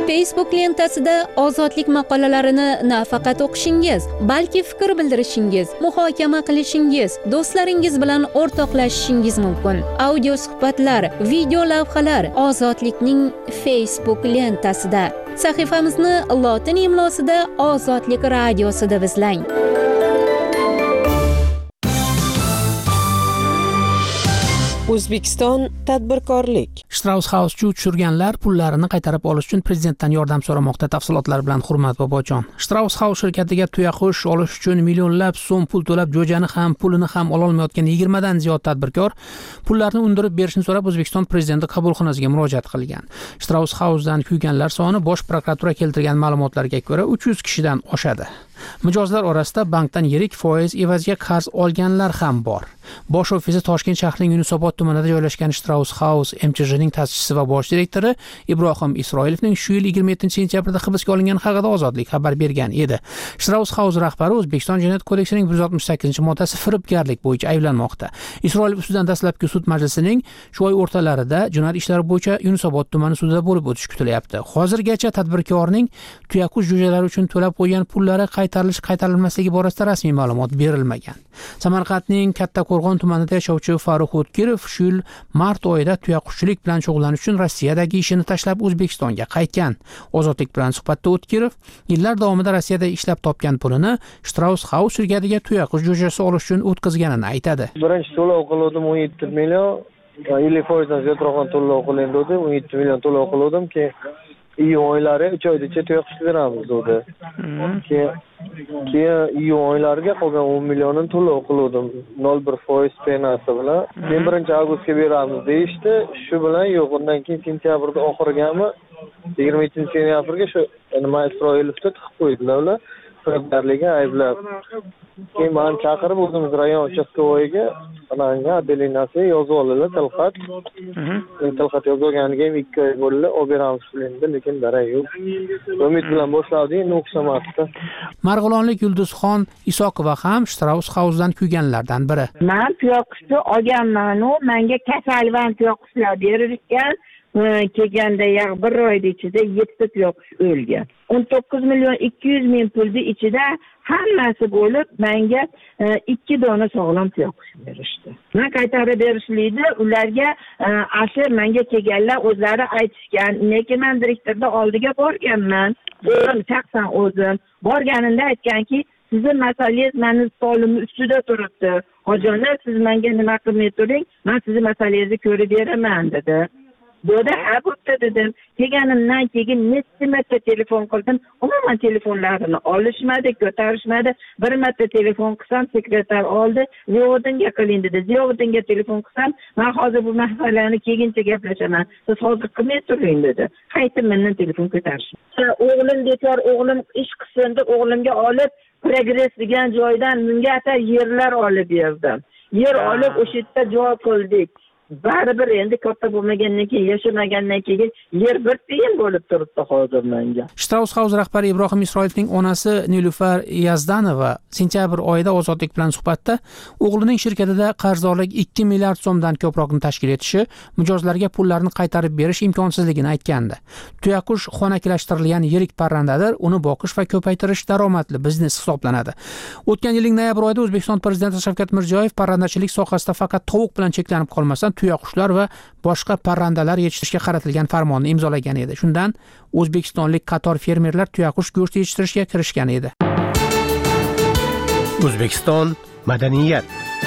Facebook lentasida ozodlik maqolalarini nafaqat o'qishingiz, balki fikr bildirishingiz, muhokama qilishingiz, do'stlaringiz bilan o'rtoqlashishingiz mumkin. Audio suhbatlar, video lavhalar Ozodlikning Facebook lentasida. Sahifamizni lotin imlosida Ozodlik radiosida izlang. O'zbekiston tadbirkorlik. Strauss House tushirganlar pullarini qaytarib olish uchun prezidentdan yordam so'ramoqda. Tafsilotlar bilan Hurmat Bobojon. Strauss House shirkatiga tuyaqush olish uchun millionlab so'm pul to'lab, jo'jani ham, pulini ham ola olmayotgan yigirma dan ziyod tadbirkor pullarni undirib berishni so'rab O'zbekiston prezidenti qabulxonasiga murojaat qilgan. Strauss House'dan kuyganlar soni Bosh prokuratura keltirgan ma'lumotlarga ko'ra uch yuz kishidan oshadi. Mijozlar orasida bankdan yirik foiz evaziga qarz olganlar ham bor. Bosh ofisi Toshkent shahrining Yunusobod tumanida joylashgan Strauss House M Ch J'ning ta'sischisi va bosh direktori Ibrohim Isroilovning shu yil yigirma yettinchi sentyabrda hibsga olingani haqida Ozodlik xabar bergan edi. Strauss House rahbari O'zbekiston Jinoyat kodeksining bir yuz oltmish sakkizinchi moddasi firibgarlik bo'yicha ayblanmoqda. Isroilov ustidan dastlabki sud majlisining shu oy o'rtalarida jinoyat ishlari bo'yicha Yunusobod tumani sudida bo'lib o'tishi kutilyapti. Hozirgacha tadbirkorning tuyaqush jo'jalari uchun to'lab qo'ygan pullari qaytarilish qaytarilmasligi borasida rasmiy ma'lumot berilmagan. Samarqandning Kattaqo'rg'on tumanida yashovchi Farruh O'tkirov shu yil mart oyida tuyaqushchilik bilan shug'ullanish uchun Rossiyadagi ishini tashlab O'zbekistonga qaytgan. Ozodlik bilan suhbatda O'tkirov yillar davomida Rossiyada ishlab topgan pulini Strauss House shirkatiga tuyaqush jo'jasi olish uchun o'tkazganini aytadi. Birinchi to'lov qildim o'n yetti million, ellik foizdan ziyodroq to'lov qilindi, o'n yetti million to'lov qildim ki iyun oylari uch oygacha tuyaqush beramiz dedi. Keyin keyin iyun oylariga qolgan o'n millionni to'lov qildim nol bir foiz penasi bilan. Keyin birinchi avgustga beramiz deyishdi. Shu bilan yo'q, undan keyin sentyabrda oxirigami yigirma yettinchi sentyabrga shu nima Isroilovni tiqib qo'ydilar ular. Firibgarlikka ayblab. Keyin meni chaqirib o'zimiz rayon uchastkovoyiga ananga adelinasi yozib oldilar tilxat. Tilxat yozganga ham ikki oy bo'ldi, olib beramiz endi, lekin darak yo'q. Umid bilan boshladik, endi o'xshamasdi. Marg'ilonlik Yulduzxon Isoqova ham Strauss House'dan kuyganlardan biri. Men tuyaqushni olganman, u menga kasalvan tuyaqushlar berilgan. Kelganda ya bir oyda ichida yetti tuyaqush o'lgan. o'n to'qqiz million ikki yuz ming pulni ichida hammasi bo'lib menga ikki dona sog'lom tuyaqush berishdi. Men qaytarib berishlikda ularga asli menga kelganlar o'zlari aytishgan, lekin men direktorda oldiga borganman. O'zim shaxsan o'zim borganimda aytganki, sizning masalangiz meni stolimning ustida turibdi. Hojiona, siz menga nima qilmay turing, men sizning masalangizni ko'rib beraman dedi. Bo'da ha bo'pti dedim. Kelganimdan keyin necha marta telefon qildim. Umuman telefonlarini olishmadi, ko'tarishmadi. Bir marta telefon qilsam, sekretar oldi, Ziyovuddinga qiling dedi. Ziyovuddinga telefon qilsam, men hozir bu masalani keyincha gaplashaman. Siz hozir qilmay turing dedi. Qaytib mendan telefon ko'tarish. O'g'lim bekor, o'g'lim ish qilsin deb o'g'limga olib, progress degan joydan menga ata yerlar olib berdim. Yer olib o'sha yerda joy qildik. Baribir endi katta bo'lmagandan keyin, yashamagandan keyin yer bir tiyin bo'lib turibdi hozir menga. Strauss House rahbari Ibrohim Isroilovning onasi Nilufar Yazdanova sentyabr oyida Ozodlik bilan suhbatda o'g'lining shirkatida qarzdorlik ikki milliard so'mdan ko'proqni tashkil etishi, mijozlarga pullarni qaytarib berish imkonsizligini aytgandi. Tuyaqush xonakilashtirilgan yirik parrandadir, uni boqish va ko'paytirish daromadli biznes hisoblanadi. O'tgan yilning noyabr oyida O'zbekiston prezidenti Shavkat Mirziyoyev parrandachilik sohasida faqat tovuq bilan cheklanib qolmasdan tuyaqushlar va boshqa parrandalar yetishtirishga qaratilgan farmonni imzolagan edi. Shundan o'zbekistonlik qator fermerlar tuyaqush go'shti yetishtirishga kirishgan edi. O'zbekiston madaniyat.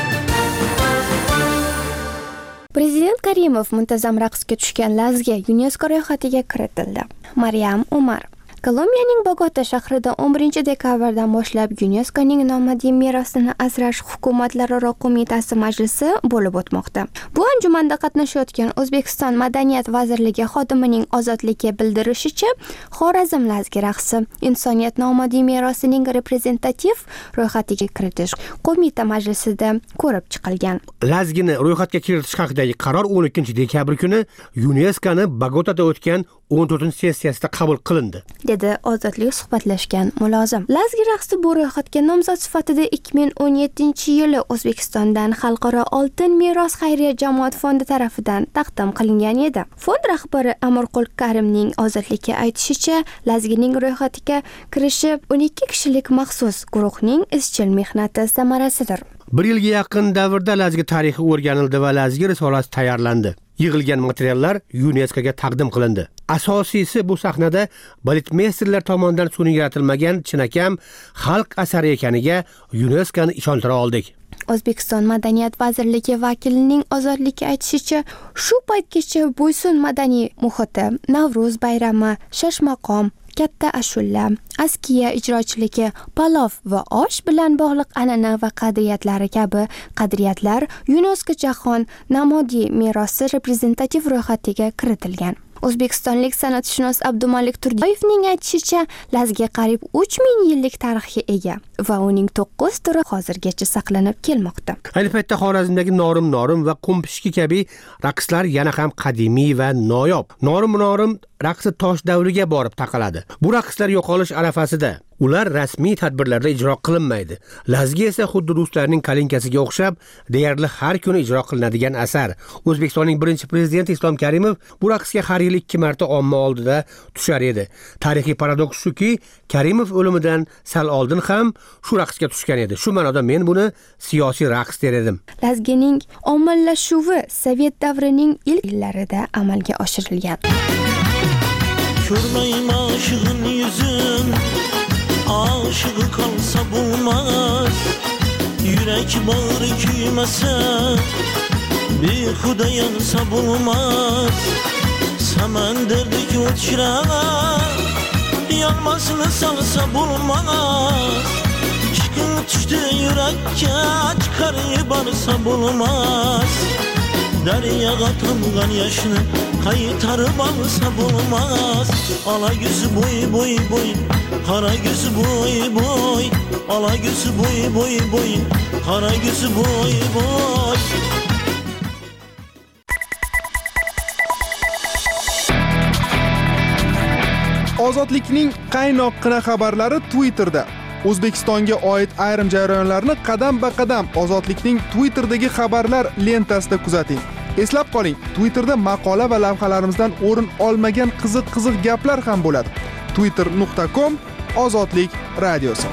Prezident Karimov muntazam raqsga tushgan Lazga UNESCO ro'yxatiga kiritildi. Maryam Umar Kolumbiyaning Bogota shahrida o'n birinchi dekabrdan boshlab YuNESKOning nomadiy merosini asrash hukumatlararo qo'mitasi majlisi bo'lib o'tmoqda. Bu anjumanda qatnashayotgan O'zbekiston Madaniyat vazirligi xodimining Ozodlikka bildirishicha, Xorazm Lazgi raqsi insoniyat nomadiy merosining reprezentativ ro'yxatiga kiritish qo'mita majlisida ko'rib chiqilgan. Lazgini ro'yxatga kiritish haqidagi qaror o'n ikkinchi dekabr kuni YuNESKOning Bogotada o'tgan o'n to'rtinchi sessiyasida qabul qilindi, dedi Ozodlik suhbatlashgan mulozim. Lazgi raqsi bu ro'yxatga nomzod sifatida ikki ming o'n yettinchi yili O'zbekistondan Xalqaro oltin meros xayriya jamoat fondi tarafidan taqdim qilingan edi. Fond rahbari Amirqul Karimning Ozodlikka aytishicha, Lazgining ro'yxatiga kirishi o'n ikki kishilik maxsus guruhning izchil mehnati samarasidir. Bir yilga yaqin davrda Lazgi tarixi o'rganildi va Lazgi risolasi tayyorlandi. Yig'ilgan materiallar YuNESKOga taqdim qilindi. Asosiysi bu sahnada baletmesterlar tomonidan sun'iy yaratilmagan chinakam xalq asari ekaniga YuNESKOni ishontira oldik. O'zbekiston Madaniyat vazirligi vakilining Ozodlikka aytishicha, shu paytgacha Bo'ysun madaniy muhiti, Navro'z bayrami, Shashmaqom, katta ashulla, askiya ijrochiligi, palov va osh bilan bog'liq an'ana va qadriyatlari kabi qadriyatlar YuNESKO jahon namodiy merosi reprezentativ ro'yxatiga kiritilgan. O'zbekistonlik san'atshunos Abdumalik Turdiyoyevning aytishicha, Lazgi qariyb uch ming yillik tarixga ega va uning to'qqiz turi hozirgacha saqlanib kelmoqda. Ayni paytda Xorazmdagi Norim Norim va Qo'mpishki kabi raqslar yana ham qadimiy va noyob. Norim Norim raqsi tosh davriga borib taqaladi. Bu raqslar yo'qolish arafasida. Ular rasmiy tadbirlarda ijro qilinmaydi. Lazgi esa xuddi ruslarning kalinkasiga o'xshab, deyarli har kuni ijro qilinadigan asar. O'zbekistonning birinchi prezidenti Islom Karimov bu raqsga har yil ikki marta omma oldida tushar edi. Tarixiy paradoks shuki, Karimov o'limidan sal oldin ham shu raqsga tushgan edi. Shu ma'noda men buni siyosiy raqs der edim. Lazgining ommalashuvi Sovet davrining ilk yillarida amalga oshirilgan. Ko'rmayim aşığın yüzün, aşığı kalsa bulmaz. Yürek bağrı küymese, bir huda yansa bulmaz. Samanderdeki uçrağa, yanmasını salsa bulmaz. Çıkın düştü yürekke, çıkarı barsa bulmaz. Deryaga tamgan yaşını kaytarıp alsa bulmaz. Ala gözü boy boy boy, kara gözü boy boy. Ala gözü boy boy boy, kara gözü boy boy. Ozodlikning qaynoqqina xabarlari Twitterda. O'zbekistonga oid ayrim jarayonlarni qadam-ba-qadam Ozodlikning Twitterdagi xabarlar lentasida kuzating. Eslab qoling, Twitterda maqola va lavhalarimizdan o'rin olmagan qiziq-qiziq gaplar ham bo'ladi. twitter nuqta com Ozodlik radiosi.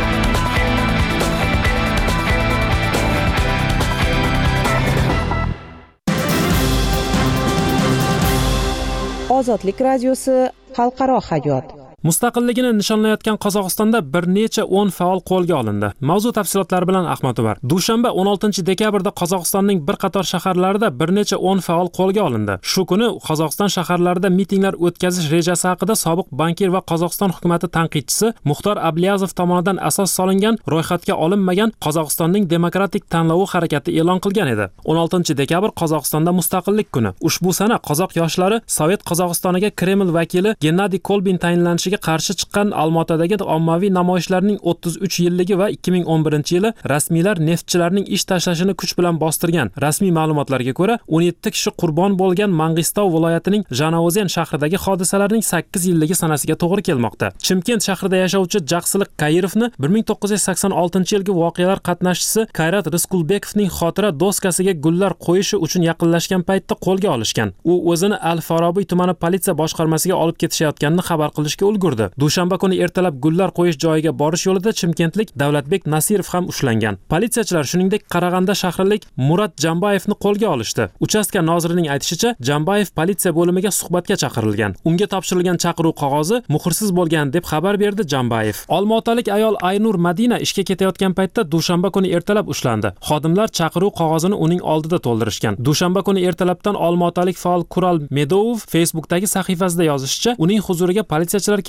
Ozodlik radiosi xalqaro hayot. Mustaqilligini nishonlayotgan Qozog'istonda bir necha o'n faol qo'lga olindi. Mavzu tafsilotlari bilan Ahmad Umar. Dushanba o'n oltinchi dekabrda Qozog'istonning bir qator shaharlarida bir necha o'n faol qo'lga olindi. Shu kuni Qozog'iston shaharlarida mitinglar o'tkazish rejasi haqida sobiq bankir va Qozog'iston hukumatı tanqidchisi Muxtor Abliyazov tomonidan asos solingan ro'yxatga olinmagan Qozog'istonning demokratik tanlovi harakati e'lon qilgan edi. o'n oltinchi dekabr Qozog'istonda mustaqillik kuni. Ushbu sana qozoq yoshlari Sovet Qozog'istoniga Kreml vakili Gennadiy Kolbin tayinlanishiga qarshi chiqqan Olmaotadagi ommaviy namoyishlarning o'ttiz uch yilligi va ikki ming o'n birinchi yili rasmiylar neftchilarning ish tashlashini kuch bilan bostirgan. Rasmiy ma'lumotlarga ko'ra, o'n yetti kishi qurbon bo'lgan Mang'istov viloyatining Janovozen shahridagi hodisalarning sakkiz yilligi sanasiga to'g'ri kelmoqda. Chimkent shahrida yashovchi Jaqsiliq Qayrovni bir ming to'qqiz yuz sakson oltinchi yilgi voqealar qatnashchisi Kayrat Riskulbekovning xotira doskasiga gullar qo'yishi uchun yaqinlashgan paytda qo'lga olishgan. U o'zini Al-Forobiy tumani politsiya boshqarmasiga olib ketishayotganini xabar qilishga ulgurdi. Dushanba kuni ertalab gullar qo'yish joyiga borish yo'lida chimkentlik Davlatbek Nasirov ham ushlangan. Politsiyachilar shuningdek Qarag'anda shahrilik Murat Jambayevni qo'lga olishdi. Uchastka nozirining aytishicha, Jambayev politsiya bo'limiga suhbatga chaqirilgan. Unga topshirilgan chaqiruv qog'ozi muhrsiz bo'lgan deb xabar berdi Jambayev. Olmaotalik ayol Aynur Madina ishga ketayotgan paytda dushanba kuni ertalab ushlandi. Xodimlar chaqiruv qog'ozini uning oldida to'ldirishgan. Dushanba kuni ertalabdan Olmaotalik faol Kural Medov Facebookdagi sahifasida yozishicha, uning huzuriga politsiyachilar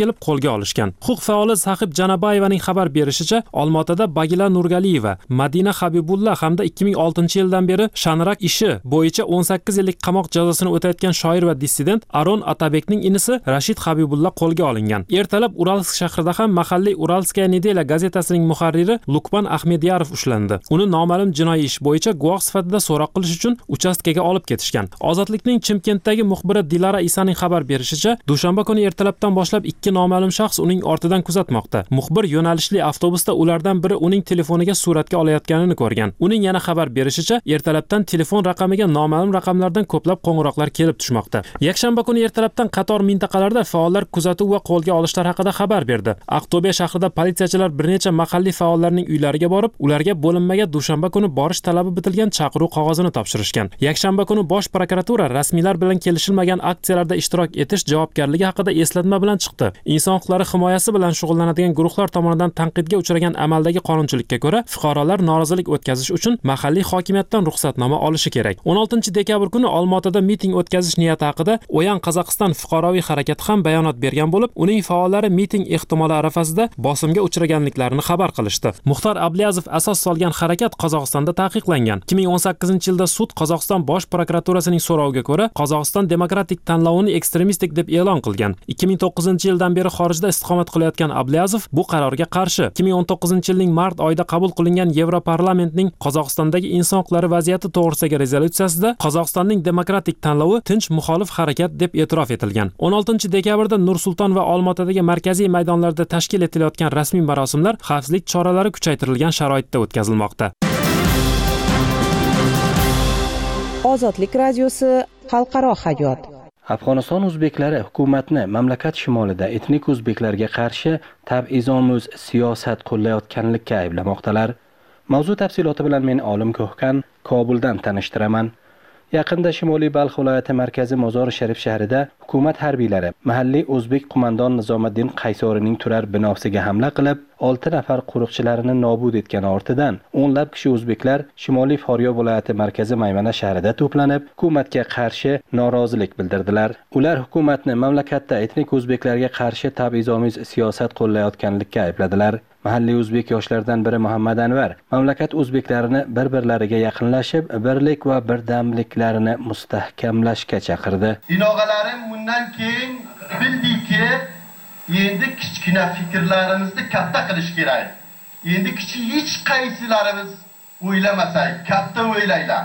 kelib qo'lga olishgan. Huquq faoli Sahib Janabayevaning xabar berishicha, Olmaotada Bagila Nurgaliyeva, Madina Habibulla hamda ikki ming oltinchi yildan beri Shanrak ishi bo'yicha o'n sakkiz yillik qamoq jazosini o'tayotgan shoir va dissident Aron Atabekning inisi Rashid Habibulla qo'lga olingan. Ertalab Uralsk shahrida ham mahalliy Uralskaya Nedela gazetasining muharriri Lukman Ahmediyarov ushlandi. Uni noma'lum jinoiy ish bo'yicha guvoh sifatida so'roq qilish uchun uchastkaga olib ketishgan. Ozodlikning Chimkentdagi muxbiri Dilara Isaning xabar berishicha, dushanba kuni ertalabdan boshlab ikki noma'lum shaxs uning ortidan kuzatmoqda. Muxbir yo'nalishli avtobusda ulardan biri uning telefoniga suratga olayotganini ko'rgan. Uning yana xabar berishicha, ertalabdan telefon raqamiga noma'lum raqamlardan ko'plab qo'ng'iroqlar kelib tushmoqda. Yakshanba kuni ertalabdan qator mintaqalarda faollar kuzatuv va qo'lga olishlar haqida xabar berdi. Aqto'be shahrida politsiyachilar bir necha mahalliy faollarning uylariga borib, ularga bo'linmaga dushanba kuni borish talabi bitilgan chaqiruv qog'ozini topshirishgan. Yakshanba kuni Bosh prokuratura rasmiylar bilan kelishilmagan aksiyalarda ishtirok etish javobgarligi haqida eslatma bilan chiqdi. Inson huquqlari himoyasi bilan shug'ullanadigan guruhlar tomonidan tanqidga uchragan amaldagi qonunchilikka ko'ra, fuqarolar norozilik o'tkazish uchun mahalliy hokimiyatdan ruxsatnoma olishi kerak. o'n oltinchi dekabr kuni Olmaotada miting o'tkazish niyati haqida Oyan Qozog'iston fuqaroviy harakati ham bayonot bergan bo'lib, uning faollari miting ehtimoli arafasida bosimga uchraganliklarini xabar qilishdi. Muxtor Ablyazov asos solgan harakat Qozog'istonda taqiqlangan. ikki ming o'n sakkizinchi yilda sud Qozog'iston bosh prokuraturasining so'roviga ko'ra, Qozog'iston demokratik tanlovini ekstremistik deb e'lon qilgan. ikki ming to'qqizinchi yildan beri xorijda istiqomat qilayotgan Ablyazov bu qarorga qarshi. ikki ming o'n to'qqizinchi yilning mart oyida qabul qilingan Yevroparlamentning Qozog'istondagi inson huquqlari vaziyati to'g'risidagi rezolyutsiyasida Qozog'istonning demokratik tanlovi tinch muxolif harakat deb e'tirof etilgan. o'n oltinchi dekabrda Nur-Sulton va Olmaotadagi markaziy maydonlarda tashkil etilayotgan rasmiy marosimlar xavfsizlik choralari kuchaytirilgan sharoitda o'tkazilmoqda. Ozodlik radiosi xalqaro hayot. Afg'oniston o'zbeklari hukumatni mamlakat shimolida etnik o'zbeklarga qarshi tab'izomuz siyosat qo'llayotganlikka ayblamoqdalar. Mavzu tafsiloti bilan men Olim Ko'hkan Kobuldan tanishtiraman. Yaqinda Shimoliy Balx viloyati markazi Mozori Sharif shahrida hukumat harbiylari mahalliy o'zbek qo'mondon Nizomiddin Qaysorining turar binosiga hamla qilib, olti nafar qo'riqchilarini nobud etgani ortidan o'nlab kishi o'zbeklar Shimoliy Faryob viloyati markazi Maymana shahrida to'planib, hukumatga qarshi norozilik bildirdilar. Ular hukumatni mamlakatda etnik o'zbeklarga qarshi tab'izomiz siyosat qo'llayotganlikka aybladilar. Mahalliy o'zbek yoshlardan biri Muhammad Anvar mamlakat o'zbeklarini bir-birlariga yaqinlashib, birlik va birdamliklarini mustahkamlashga chaqirdi. Dinog'alarim bundan keyin bildiki, endi kichkina fikrlarimizni katta qilish kerak. Endi kichik hech qaysilarimiz o'ylamasak, katta o'ylaylar.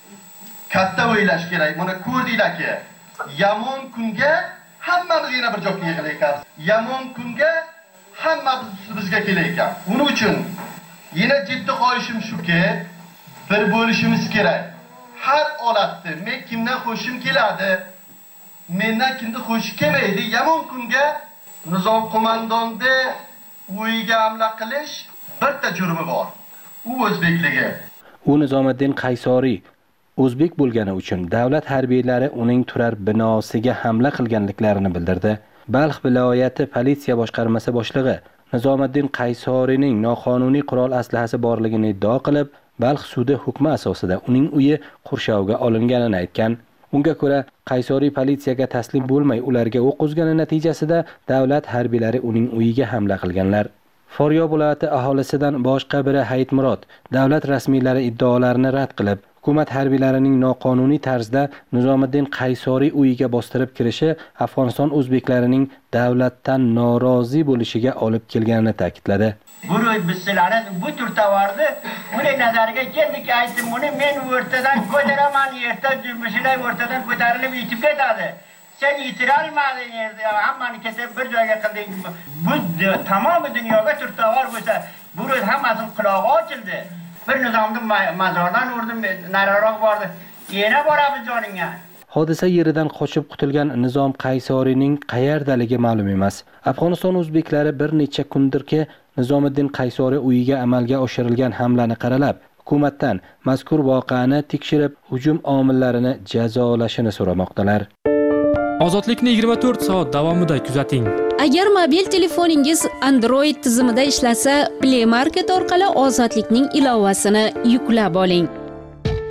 Katta o'ylash kerak. Buni ko'rdinglarki, yomon kunga hammamiz yana bir joyga yig'ilayapmiz. Yomon kunga hammamiz bizga kelayotgan. Buning uchun yana jiddiy qo'yishim shuki, bir bo'lishimiz kerak. Har holatda men kimdan xo'shim keladi, mendan kimni xo'sh kelmaydi. Yomon kunga Nizom qo'mondonda uyiga hamla qilish bitta jurmi bor. U o'zbekligi. U Nizomiddin Qaysoriy o'zbek bo'lgani uchun davlat harbiylari uning turar binosiga hamla qilganliklarini bildirdi. Balx viloyati politsiya boshqarmasi boshlig'i Nizomiddin Qaysoriyning noqonuniy qurol aslahasi borligini iddao qilib, Balx sudi hukmi asosida uning uyi qurshovga olinganini aytgan. Unga ko'ra, Qaysoriy politsiyaga taslim bo'lmay ularga o'q uzgani natijasida davlat harbiylari uning uyiga hamla qilganlar. Faryob viloyati aholisidan boshqa biri Hayitmurod davlat rasmiylari iddaolarini rad qilib, hukumat harbiylarining noqonuniy tarzda Nizomiddin Qaysoriy uyiga bostirib kirishi Afg'oniston o'zbeklarining davlatdan norozi bo'lishiga olib kelganini ta'kidladi. Buni bizlarni bu tür tavardi, buni nazarga keldik, aytdim, buni men o'rtadan ko'taraman, erta jumishlar o'rtadan ko'tarilib yetib ketadi. Sen yitirolmading, hammani ketib bir joyga qilding. Bu tamom dunyoga tür tavar bo'lsa, bu hammasini qulog'i ochildi. Bir nizomni mazordan urdim, nariroq bordi. Yana boramiz joningga. Hodisa yeridan qochib qutulgan Nizom Qaysoriyning qayerdaligi ma'lum emas. Afg'oniston o'zbeklari bir necha kundirki Nizomiddin Qaysoriy uyiga amalga oshirilgan hamlani qaralab, hukumatdan mazkur voqeani tekshirib, hujum omillarini jazolashini so'ramoqdalar. Ozodlikni yigirma to'rt soat davomida kuzating. Agar mobil telefoningiz Android tizimida ishlasa, Play Market orqali Ozodlikning ilovasini yuklab oling.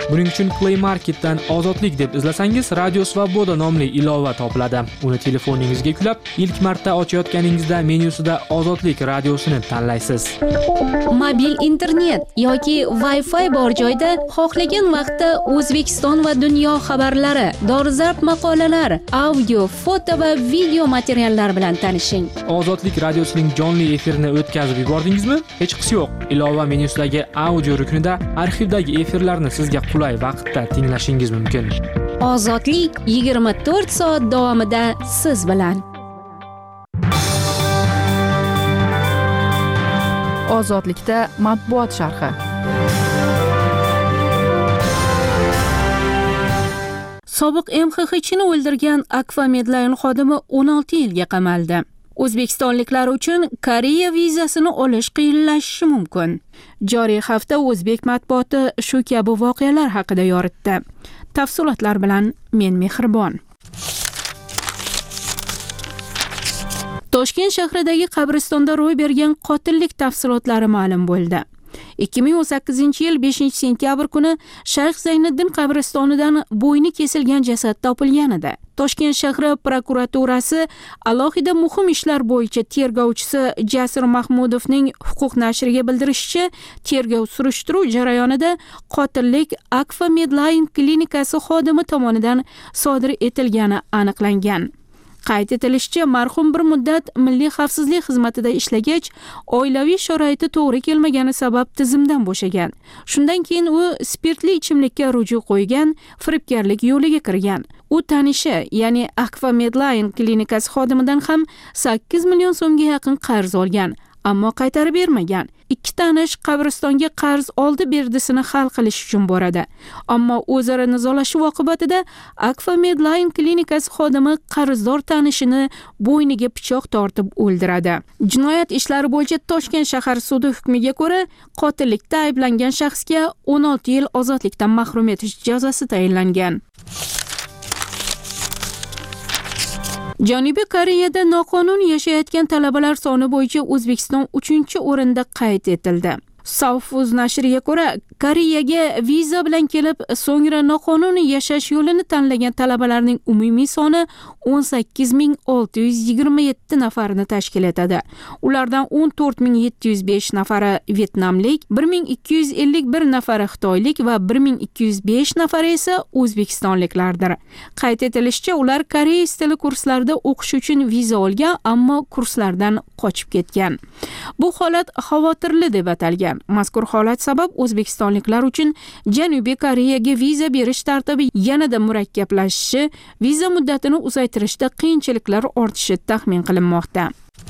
Buning uchun Play Marketdan Ozodlik deb izlasangiz, Radio Svoboda nomli ilova topiladi. Uni telefoningizga yuklab, ilk marta ochayotganingizda menyusida Ozodlik radiosini tanlaysiz. Mobil internet yoki Wi-Fi bor joyda xohlagan vaqtda O'zbekiston va dunyo xabarlari, dolzarb maqolalar, audio, foto va video materiallar bilan tanishing. Ozodlik radiosining jonli efirini o'tkazib yubordingizmi? Hech qisi yo'q. Ilova menyusidagi audio ruknida arxivdagi efirlarni sizga qulay vaqtda tinglashingiz mumkin. Ozodlik yigirma to'rt soat davomida siz bilan. Ozodlikda matbuot sharhi. Sobiq M X X'ni o'ldirgan Akfa Medline xodimi o'n olti yilga qamaldi. O'zbekistonliklar uchun Koreya vizasini olish qiyinlashishi mumkin. Joriy hafta o'zbek matbuoti shu kabi voqealar haqida yoritdi. Tafsilotlar bilan men Mehribon. Toshkent shahridagi qabristonda ro'y bergan qotillik tafsilotlari ma'lum bo'ldi. ikki ming o'n sakkizinchi yil beshinchi sentyabr kuni Shayx Zayniddin qabristonidan bo'yni kesilgan jasad topilgan edi. Toshkent shahri prokuraturasi alohida muhim ishlar bo'yicha tergovchisi Jasur Mahmudovning huquq nashriga bildirishicha, tergov surishtiruv jarayonida qotillik Akfa Medline klinikasi xodimi tomonidan sodir etilgani aniqlangan. Qayd etilishicha, marhum bir muddat Milliy xavfsizlik xizmatida ishlagach, oilaviy sharoiti to'g'ri kelmagani sabab tizimdan bo'shagan. Shundan keyin u spirtli ichimlikka ruju qo'ygan, firibgarlik yo'liga kirgan. U tanishi, ya'ni Akfa Medline klinikasi xodimidan ham sakkiz million so'mga yaqin qarz olgan, ammo qaytarib bermagan. Ikki tanish qabristonga qarz oldi berdisini hal qilish uchun boradi. Ammo o'zaro nizolashuv oqibatida Akfa Medline klinikasi xodimi qarzdor tanishini bo'yniga pichoq tortib o'ldiradi. Jinoyat ishlari bo'yicha Toshkent shahar sudi hukmiga ko'ra, qotillikda ayblangan shaxsga o'n olti yil ozodlikdan mahrum etish jazosi tayinlangan. Janubiy Koreyada noqonuniy yashayotgan talabalar soni bo'yicha O'zbekiston uchinchi o'rinda qayd etildi. Southfuz nashriga ko'ra, Koreyaga viza bilan kelib, so'ngra noqonuniy yashash yo'lini tanlagan talabalarning umumiy soni o'n sakkiz ming olti yuz yigirma yetti nafarni tashkil etadi. Ulardan o'n to'rt ming yetti yuz besh nafari Vyetnamlik, bir ming ikki yuz ellik bir nafari Xitoylik va bir ming ikki yuz besh nafari esa O'zbekistonliklardir. Qayd etilishicha, ular koreys tili kurslarida o'qish uchun viza olgan, ammo kurslardan qochib ketgan. Bu holat xavotirli deb atalgan. Mazkur holat sabab O'zbekistonliklar uchun Janubiy Koreyaga viza berish tartibi yanada murakkablashishi, viza muddatini uzaytirishda qiyinchiliklar ortishi taxmin qilinmoqda.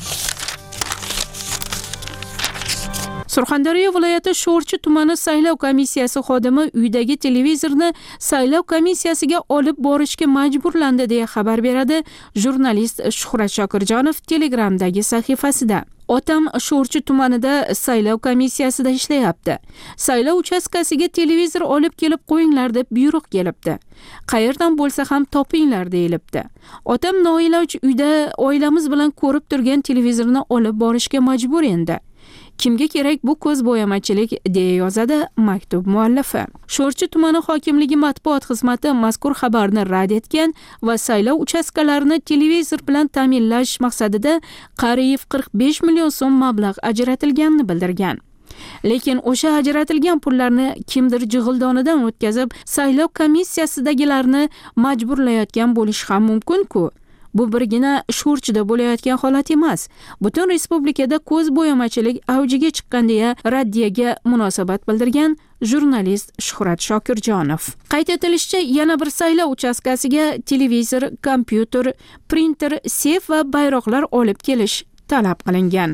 Surxondaryo viloyati Sho'rchi tumani saylov komissiyasi xodimi uydagi televizorni saylov komissiyasiga olib borishga majburlandi deya xabar beradi jurnalist Shuhrat Shokirjonov Telegramdagi sahifasida. Otam Sho'rchi tumanida saylov komissiyasida ishlayapti. Saylov uchastkasiga televizor olib kelib qo'yinglar deb buyruq kelibdi. Qayerdan bo'lsa ham topinglar deyilibdi. Otam noiloj uyda oilamiz bilan ko'rib turgan televizorni olib borishga majbur endi. Kimga kerak bu ko'zbo'yamachilik, deya yozadi maktub muallifi. Sho'rchi tumani hokimligi matbuot xizmati mazkur xabarni rad etgan va saylov uchastkalarini televizor bilan ta'minlash maqsadida qariyb qirq besh million so'm mablag' ajratilganini bildirgan. Lekin o'sha ajratilgan pullarni kimdir jig'ildonidan o'tkazib, saylov komissiyasidagilarni majburlayotgan bo'lishi ham mumkin-ku. Bu birgina Sho'rchida bo'layotgan holat emas. Butun respublikada ko'zbo'yamachilik avjiga chiqqan deya raddiyaga munosabat bildirgan jurnalist Shuhrat Shokirjonov. Qayd etilishicha, yana bir saylov uchastkasiga televizor, kompyuter, printer, sef va bayroqlar olib kelish talab qilingan.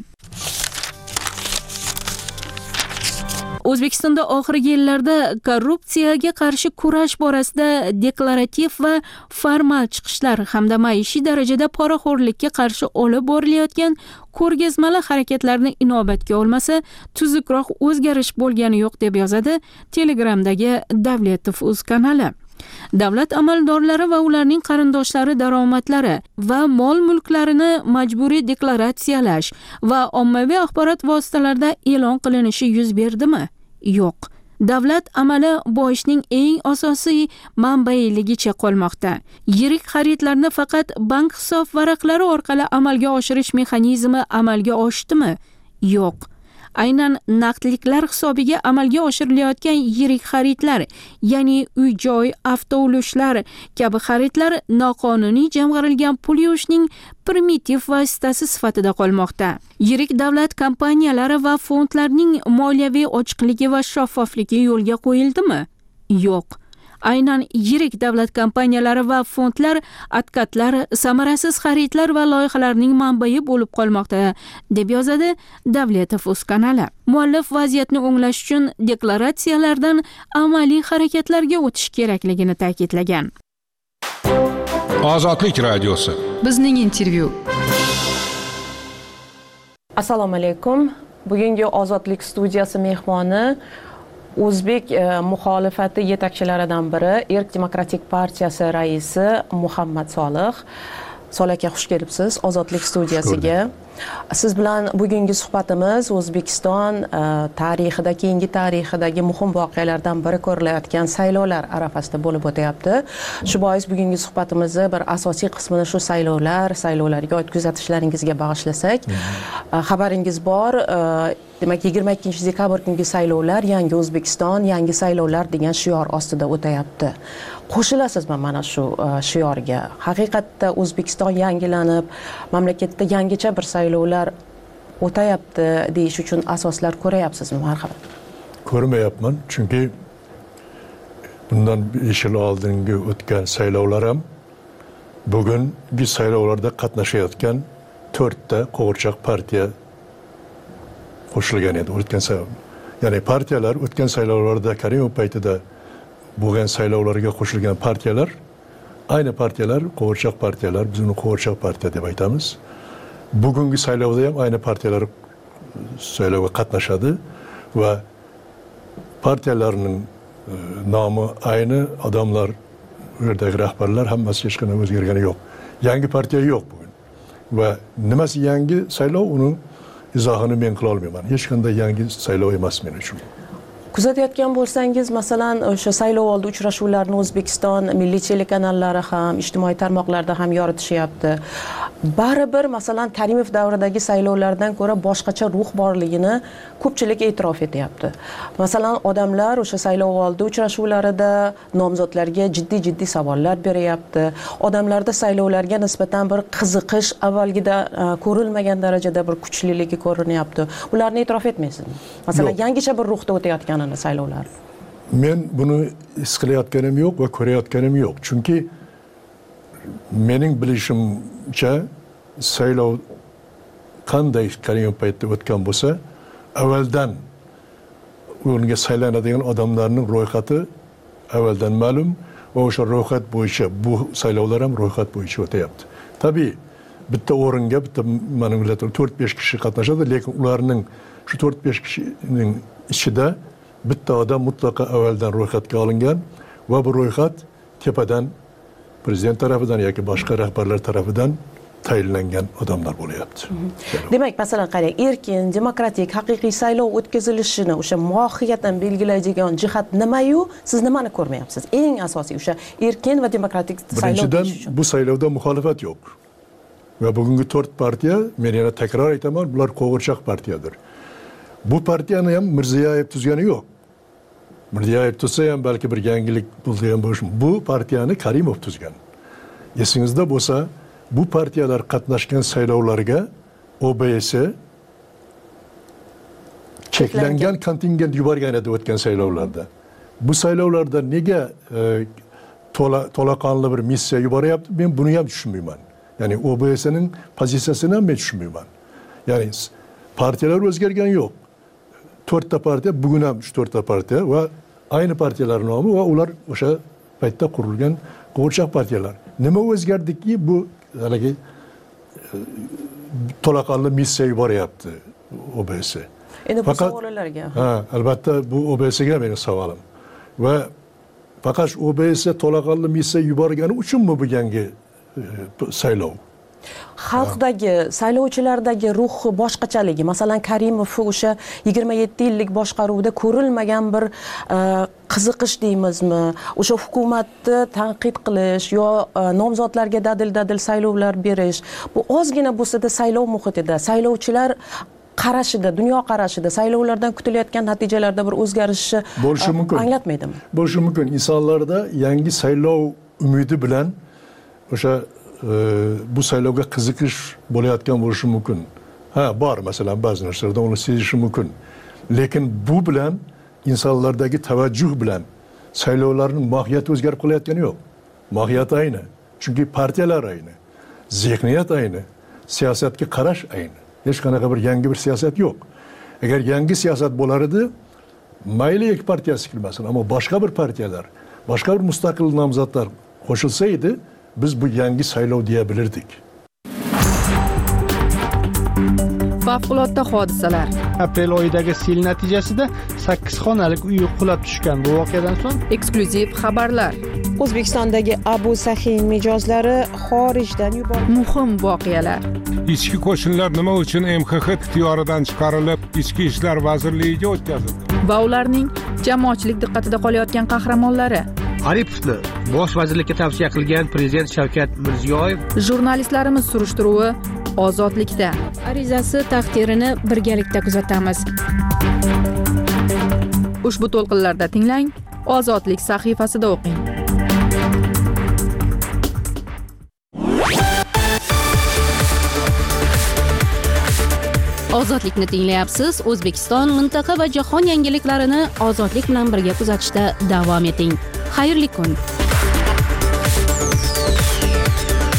O'zbekistonda oxirgi yillarda korrupsiyaga qarshi kurash borasida deklarativ va formal chiqishlar hamda maishiy darajada poraxo'rlikka qarshi olib borilayotgan ko'rgazmali harakatlarni inobatga olmasa, tuzukroq o'zgarish bo'lgani yo'q deb yozadi Telegramdagi Davletov uz kanali. Davlat amaldorlari va ularning qarindoshlari daromadlari va mol-mulklarini majburiy deklaratsiyalash va ommaviy axborot vositalarida e'lon qilinishi yuz berdimi? Yo'q. davlat amali boyishning eng asosiy manbailigicha qolmoqda. Yirik xaridlarni faqat bank hisob varaqlari orqali amalga oshirish mexanizmi amalga oshdimi? Yo'q. Aynan naqdliklar hisobiga amalga oshirilayotgan yirik xaridlar, ya'ni uy-joy, avtoulushlar kabi xaridlar noqonuniy jamg'arilgan pul yuvishning primitiv vositasi sifatida qolmoqda. Yirik davlat kompaniyalari va fondlarning moliyaviy ochiqligi va shaffofligi yo'lga qo'yildimi? Yo'q. Aynan yirik davlat kompaniyalari va fondlar adkatlar samarasiz xaridlar va loyihalarning manbai bo'lib qolmoqda, deb yozadi Davletov.uz kanali. Muallif vaziyatni o'nglash uchun deklaratsiyalardan amaliy harakatlarga o'tish kerakligini ta'kidlagan. Ozodlik radiosi. Bizning intervyu. Assalomu alaykum. Bugungi Ozodlik studiyasi mehmoni O'zbek muxolifati yetakchilaridan biri, Erk Demokratik partiyasi raisi Muhammad Solih. Solih aka, xush kelibsiz Ozodlik studiyasiga. Siz bilan bugungi suhbatimiz O'zbekiston tarixida, keyingi tarixidagi muhim voqealardan biri ko'rilayotgan saylovlar arafasida bo'lib o'tyapti. Shu bois bugungi suhbatimizni bir asosiy qismini shu saylovlar, saylovlarga oid kuzatishlaringizga bag'ishlasak. Xabaringiz bor, demak yigirma ikkinchi dekabr kungi saylovlar yangi O'zbekiston, yangi saylovlar degan shior ostida o'tayapti. Qo'shilasizmi mana shu shiorga? Haqiqatda O'zbekiston yangilanib, mamlakatda yangicha bir saylovlar o'tayapti deyish uchun asoslar ko'rayapsizmi? Marhamat. Ko'rmayapman, chunki bundan besh yil oldingi o'tgan saylovlar ham bugungi saylovlarda qatnashayotgan to'rtta qo'g'irchoq partiya qo'shilgan edi o'tgan saylov. Ya'ni partiyalar o'tgan saylovlarda Karimov paytida bo'lgan saylovlarga qo'shilgan partiyalar, ayni partiyalar qo'g'irchoq partiyalar, biz uni qo'g'irchoq partiya deb aytamiz. Bugungi saylovda ham ayni partiyalar saylovga qatnashadi va partiyalarning nomi ayni, odamlar, u yerdagi rahbarlar hammasi hech qanday o'zgargani yo'q. Yangi partiya yo'q bugun. Va nimasi yangi saylov, uni izohini men qila olmayman. Hech qanday yangi saylov emas men uchun. Kuzatayotgan bo'lsangiz, masalan, o'sha saylov oldi uchrashuvlarni O'zbekiston milliy telekanallari ham, ijtimoiy tarmoqlarda ham yoritishyapti. Baribir, masalan, Karimov davridagi saylovlardan ko'ra boshqacha ruh borligini ko'pchilik e'tirof etyapti. Masalan, odamlar o'sha saylov oldi uchrashuvlarida nomzodlarga jiddiy-jiddiy savollar beryapti. Odamlarda saylovlarga nisbatan bir qiziqish avvalgida ko'rilmagan darajada bir kuchliligi ko'rinyapti. Ularni e'tirof etmaysizmi? Masalan, yangicha bir ruhda o'tayotgan saylovlar. Men buni his qilayotganim yo'q va ko'rayotganim yo'q. Chunki mening bilishimcha saylov qanday Karimov paytida o'tgan bo'lsa, avvaldan unga saylanadigan odamlarning ro'yxati avvaldan ma'lum va o'sha ro'yxat bo'yicha bu saylovlar ham ro'yxat bo'yicha o'tayapti. Tabii bitta o'ringa bitta manimlar to'rt besh kishi qatnashadi, lekin ularning shu to'rt besh kishining ichida bitta odam mutlaqo avvaldan ro'yxatga olingan va bu ro'yxat tepadan prezident tarafidan yoki boshqa rahbarlar tarafidan tayinlangan odamlar bo'lyapti. Demak, masalan, qarang, erkin, demokratik, haqiqiy saylov o'tkazilishini o'sha mohiyatan belgilaydigan jihat nima-yu, siz nimani ko'rmayapsiz? Eng asosiy o'sha erkin va demokratik saylov. Birinchidan, bu saylovda muxolifat yo'q. Va bugungi to'rt partiya, men yana takror aytaman, bular qo'g'irchoq partiyadir. Bu partiyani ham Mirziyoyev tuzgani yo'q. Mirziyoyev tuzsa ham balki bir yangilik bo'lgan bo'lishi. Bu partiyani Karimov tuzgan. Esingizda bo'lsa, bu partiyalar qatnashgan saylovlarga O B S cheklangan kontingent yuborgan edi o'tgan saylovlarda. Bu saylovlarda nega to'laqonli bir missiya yuboryapti? Men buni ham tushunmayman. Ya'ni O B S'ning pozitsiyasini ham men tushunmayman. Ya'ni partiyalar o'zgargani yo'q. To'rtta partiya, bugun ham shu to'rtta partiya va ayni partiyalar nomi va ular o'sha paytda qurilgan qo'g'irchoq partiyalar. Nima o'zgardiki bu haligi to'laqonli missiya yuboryapti O B S. Endi bu savollarga. Ha, albatta bu O B S'ga mening savolim. Va faqat O B S to'laqonli missiya yuborgani uchunmi bu yangi saylov? xalqdagi saylovchilardagi ruh boshqachaligi, masalan Karimov o'sha yigirma yetti yillik boshqaruvda ko'rilmagan bir qiziqish deymizmi, o'sha hukumatni tanqid qilish yo nomzodlarga dadil-dadil saylovlar berish, bu ozgina bo'lsa-da saylov muhitida saylovchilar qarashida, dunyo qarashida saylovlardan kutilayotgan natijalarda bir o'zgarishni bo'lishi mumkin. Anglatmaydimi? Bo'lishi mumkin. Insonlarda yangi saylov umidi bilan o'sha bu saylovga qiziqish bo'layotgan bo'lishi mumkin. Ha, bor masalan ba'zi narsalarda uni sezishi mumkin. Lekin bu bilan insonlardagi tavajjuh bilan saylovlarning mohiyati o'zgarib qolayotgani yo'q. Mohiyati ayni. Chunki partiyalar ayni, zihniyat ayni, siyosatga qarash ayni. Hech qanaqa bir yangi bir siyosat yo'q. Agar yangi siyosat bo'lar edi, mayli ikki partiyasi kirmasin, ammo boshqa bir partiyalar, boshqa bir mustaqil nomzodlar qo'shilsa edi, biz bu yangi saylov deya bilirdik. Favqulodda hodisalar. Aprel oyidagi sel natijasida sakkiz xonalik uy qulab tushgan. Bu voqeadan so'ng eksklyuziv xabarlar. O'zbekistondagi Abu Sahin mijozlari xorijdan yuborildi. Muhim voqealar. Ichki qo'shinlar nima uchun M X X ixtiyoridan chiqarilib, Ichki ishlar vazirligiga o'tkazildi? Va ularning jamoatchilik diqqatida qolayotgan qahramonlari. Aripovni bosh vazirlikka tavsiya qilgan prezident Shavkat Mirziyoyev. Jurnalistlarimiz surishtiruvi ozodlikda. Arizasi taqdirini birgalikda kuzatamiz. Ushbu to'lqinlarda tinglang, Ozodlik sahifasida o'qing. Ozodlikni tinglayapsiz. O'zbekiston, mintaqa va jahon yangiliklarini ozodlik bilan birga kuzatishda davom eting. Xayrli kun.